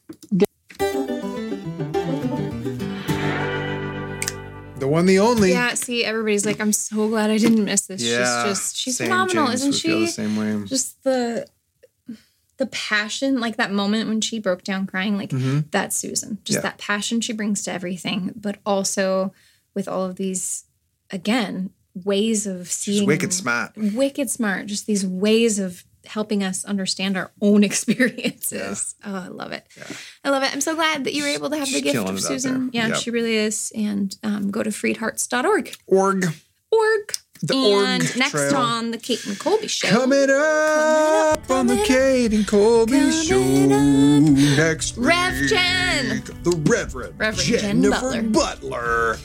The one, the only. Yeah, see, everybody's like, I'm so glad I didn't miss this. Yeah. She's just, she's Same, phenomenal, James isn't would feel she? the same way. Just the the passion, like that moment when she broke down crying, like Mhm. that's Susan. Just Yeah. that passion she brings to everything, but also with all of these, again, ways of seeing. She's wicked smart. Wicked smart. Just these ways of helping us understand our own experiences. Oh, I love it. Yeah. I love it. I'm so glad that you were able to have She's the gift killing of it out Susan. there. Yeah, Yep. she really is. And um, go to freed hearts dot org. Org. Org. The and org next trail. on the Kate and Colby show. Coming up Coming on the up, Kate and Colby coming show next week. Rev Jen. The Reverend, Reverend Jen Jennifer Butler.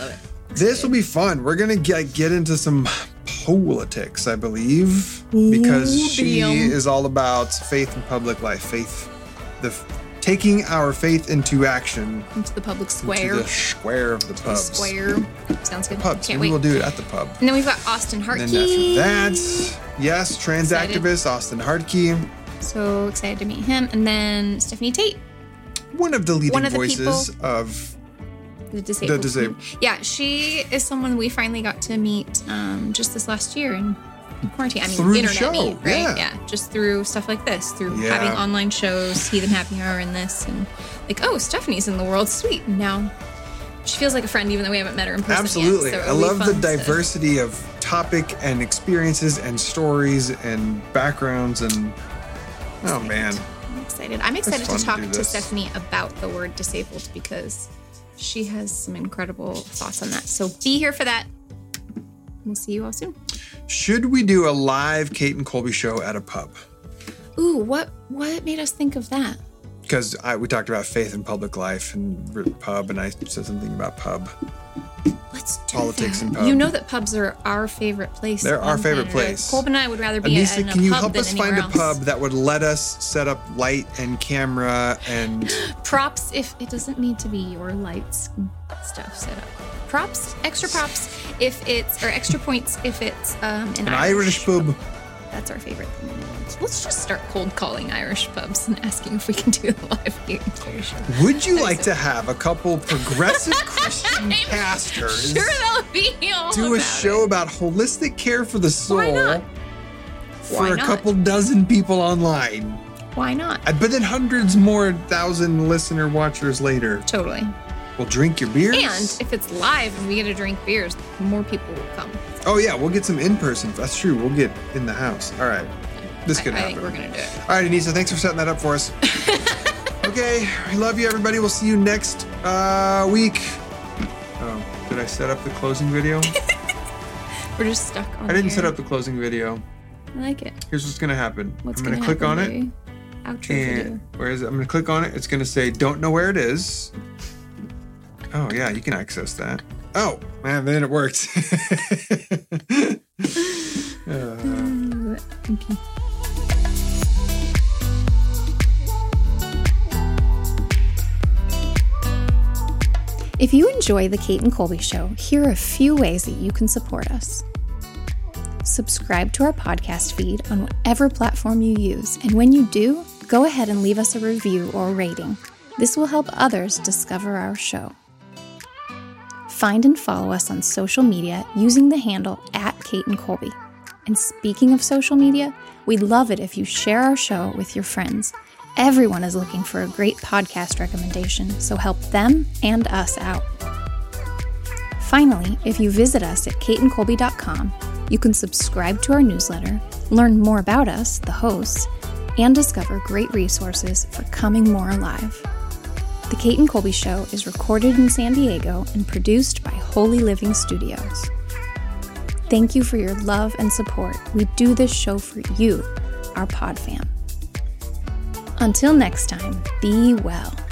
This will be fun. We're going to get, get into some politics, I believe, because Ooh, she damn. is all about faith in public life, faith, the taking our faith into action Into the public square. into the square of the The pubs. square. Sounds good. Pubs. Can't Maybe wait. we'll do it at the pub. And then we've got Austin And Hartkey. then after that, yes, trans Excited. activist Austin Hartkey, So excited to meet him. And then Stephanie Tate, one of the leading One of the voices people- of the disabled. The disabled. Yeah, she is someone we finally got to meet um, just this last year in quarantine. I mean, Through the internet show, meet, right? yeah. just through stuff like this, through Yeah. having online shows, Heathen Happy Hour and this, and like, oh, Stephanie's in the world, sweet. And now she feels like a friend, even though we haven't met her in person Absolutely. yet. So I it'll be love the fun to- diversity of topic and experiences and stories and backgrounds and oh man. I'm excited. I'm excited fun to to talk do to, this. Stephanie about the word disabled because she has some incredible thoughts on that. So be here for that. We'll see you all soon. Should we do a live Kate and Colby show at a pub? Ooh, what what made us think of that? Because I we talked about faith in public life and r- pub, and I said something about pub. Let's do Politics that. and pub. You know that pubs are our favorite place. They're on our favorite planet Earth. place. Colby and I would rather be Anissa, in a can you pub help than us find anywhere a pub else. that would let us set up light and camera and Props, if it doesn't need to be your lights and stuff set up. Props, extra props if it's, or extra points if it's um, an, an Irish pub? That's our favorite thing in the world. Let's just start cold calling Irish pubs and asking if we can do a live Kate and Colby show. Would you like to have a couple progressive Christian pastors Sure, that would be all do a about show it. about holistic care for the soul Why not? for Why a not? couple dozen people online? Why not? I- But then hundreds more thousand listener watchers later Totally. will drink your beers. And if it's live and we get to drink beers, more people will come. Oh yeah, we'll get some in person. That's true. We'll get in the house. All right, this I, could I happen. think we're gonna do it. All right, Anissa, thanks for setting that up for us. Okay, we love you, everybody. We'll see you next uh, week. Oh, did I set up the closing video? We're just stuck on I didn't here. set up the closing video. I like it. Here's what's gonna happen. What's I'm gonna, gonna click on it, happen, baby? Outro and video. where is it? I'm gonna click on it. It's gonna say, "Don't know where it is." Oh yeah, you can access that. Oh man, then it worked. Uh, Thank you. If you enjoy The Kate and Colby Show, here are a few ways that you can support us. Subscribe to our podcast feed on whatever platform you use, and when you do, go ahead and leave us a review or a rating. This will help others discover our show. Find and follow us on social media using the handle at Kate and Colby. And speaking of social media, we'd love it if you share our show with your friends. Everyone is looking for a great podcast recommendation, so help them and us out. Finally, if you visit us at kate and colby dot com, you can subscribe to our newsletter, learn more about us, the hosts, and discover great resources for coming more alive. The Kate and Colby Show is recorded in San Diego and produced by Holy Living Studios. Thank you for your love and support. We do this show for you, our pod fam. Until next time, be well.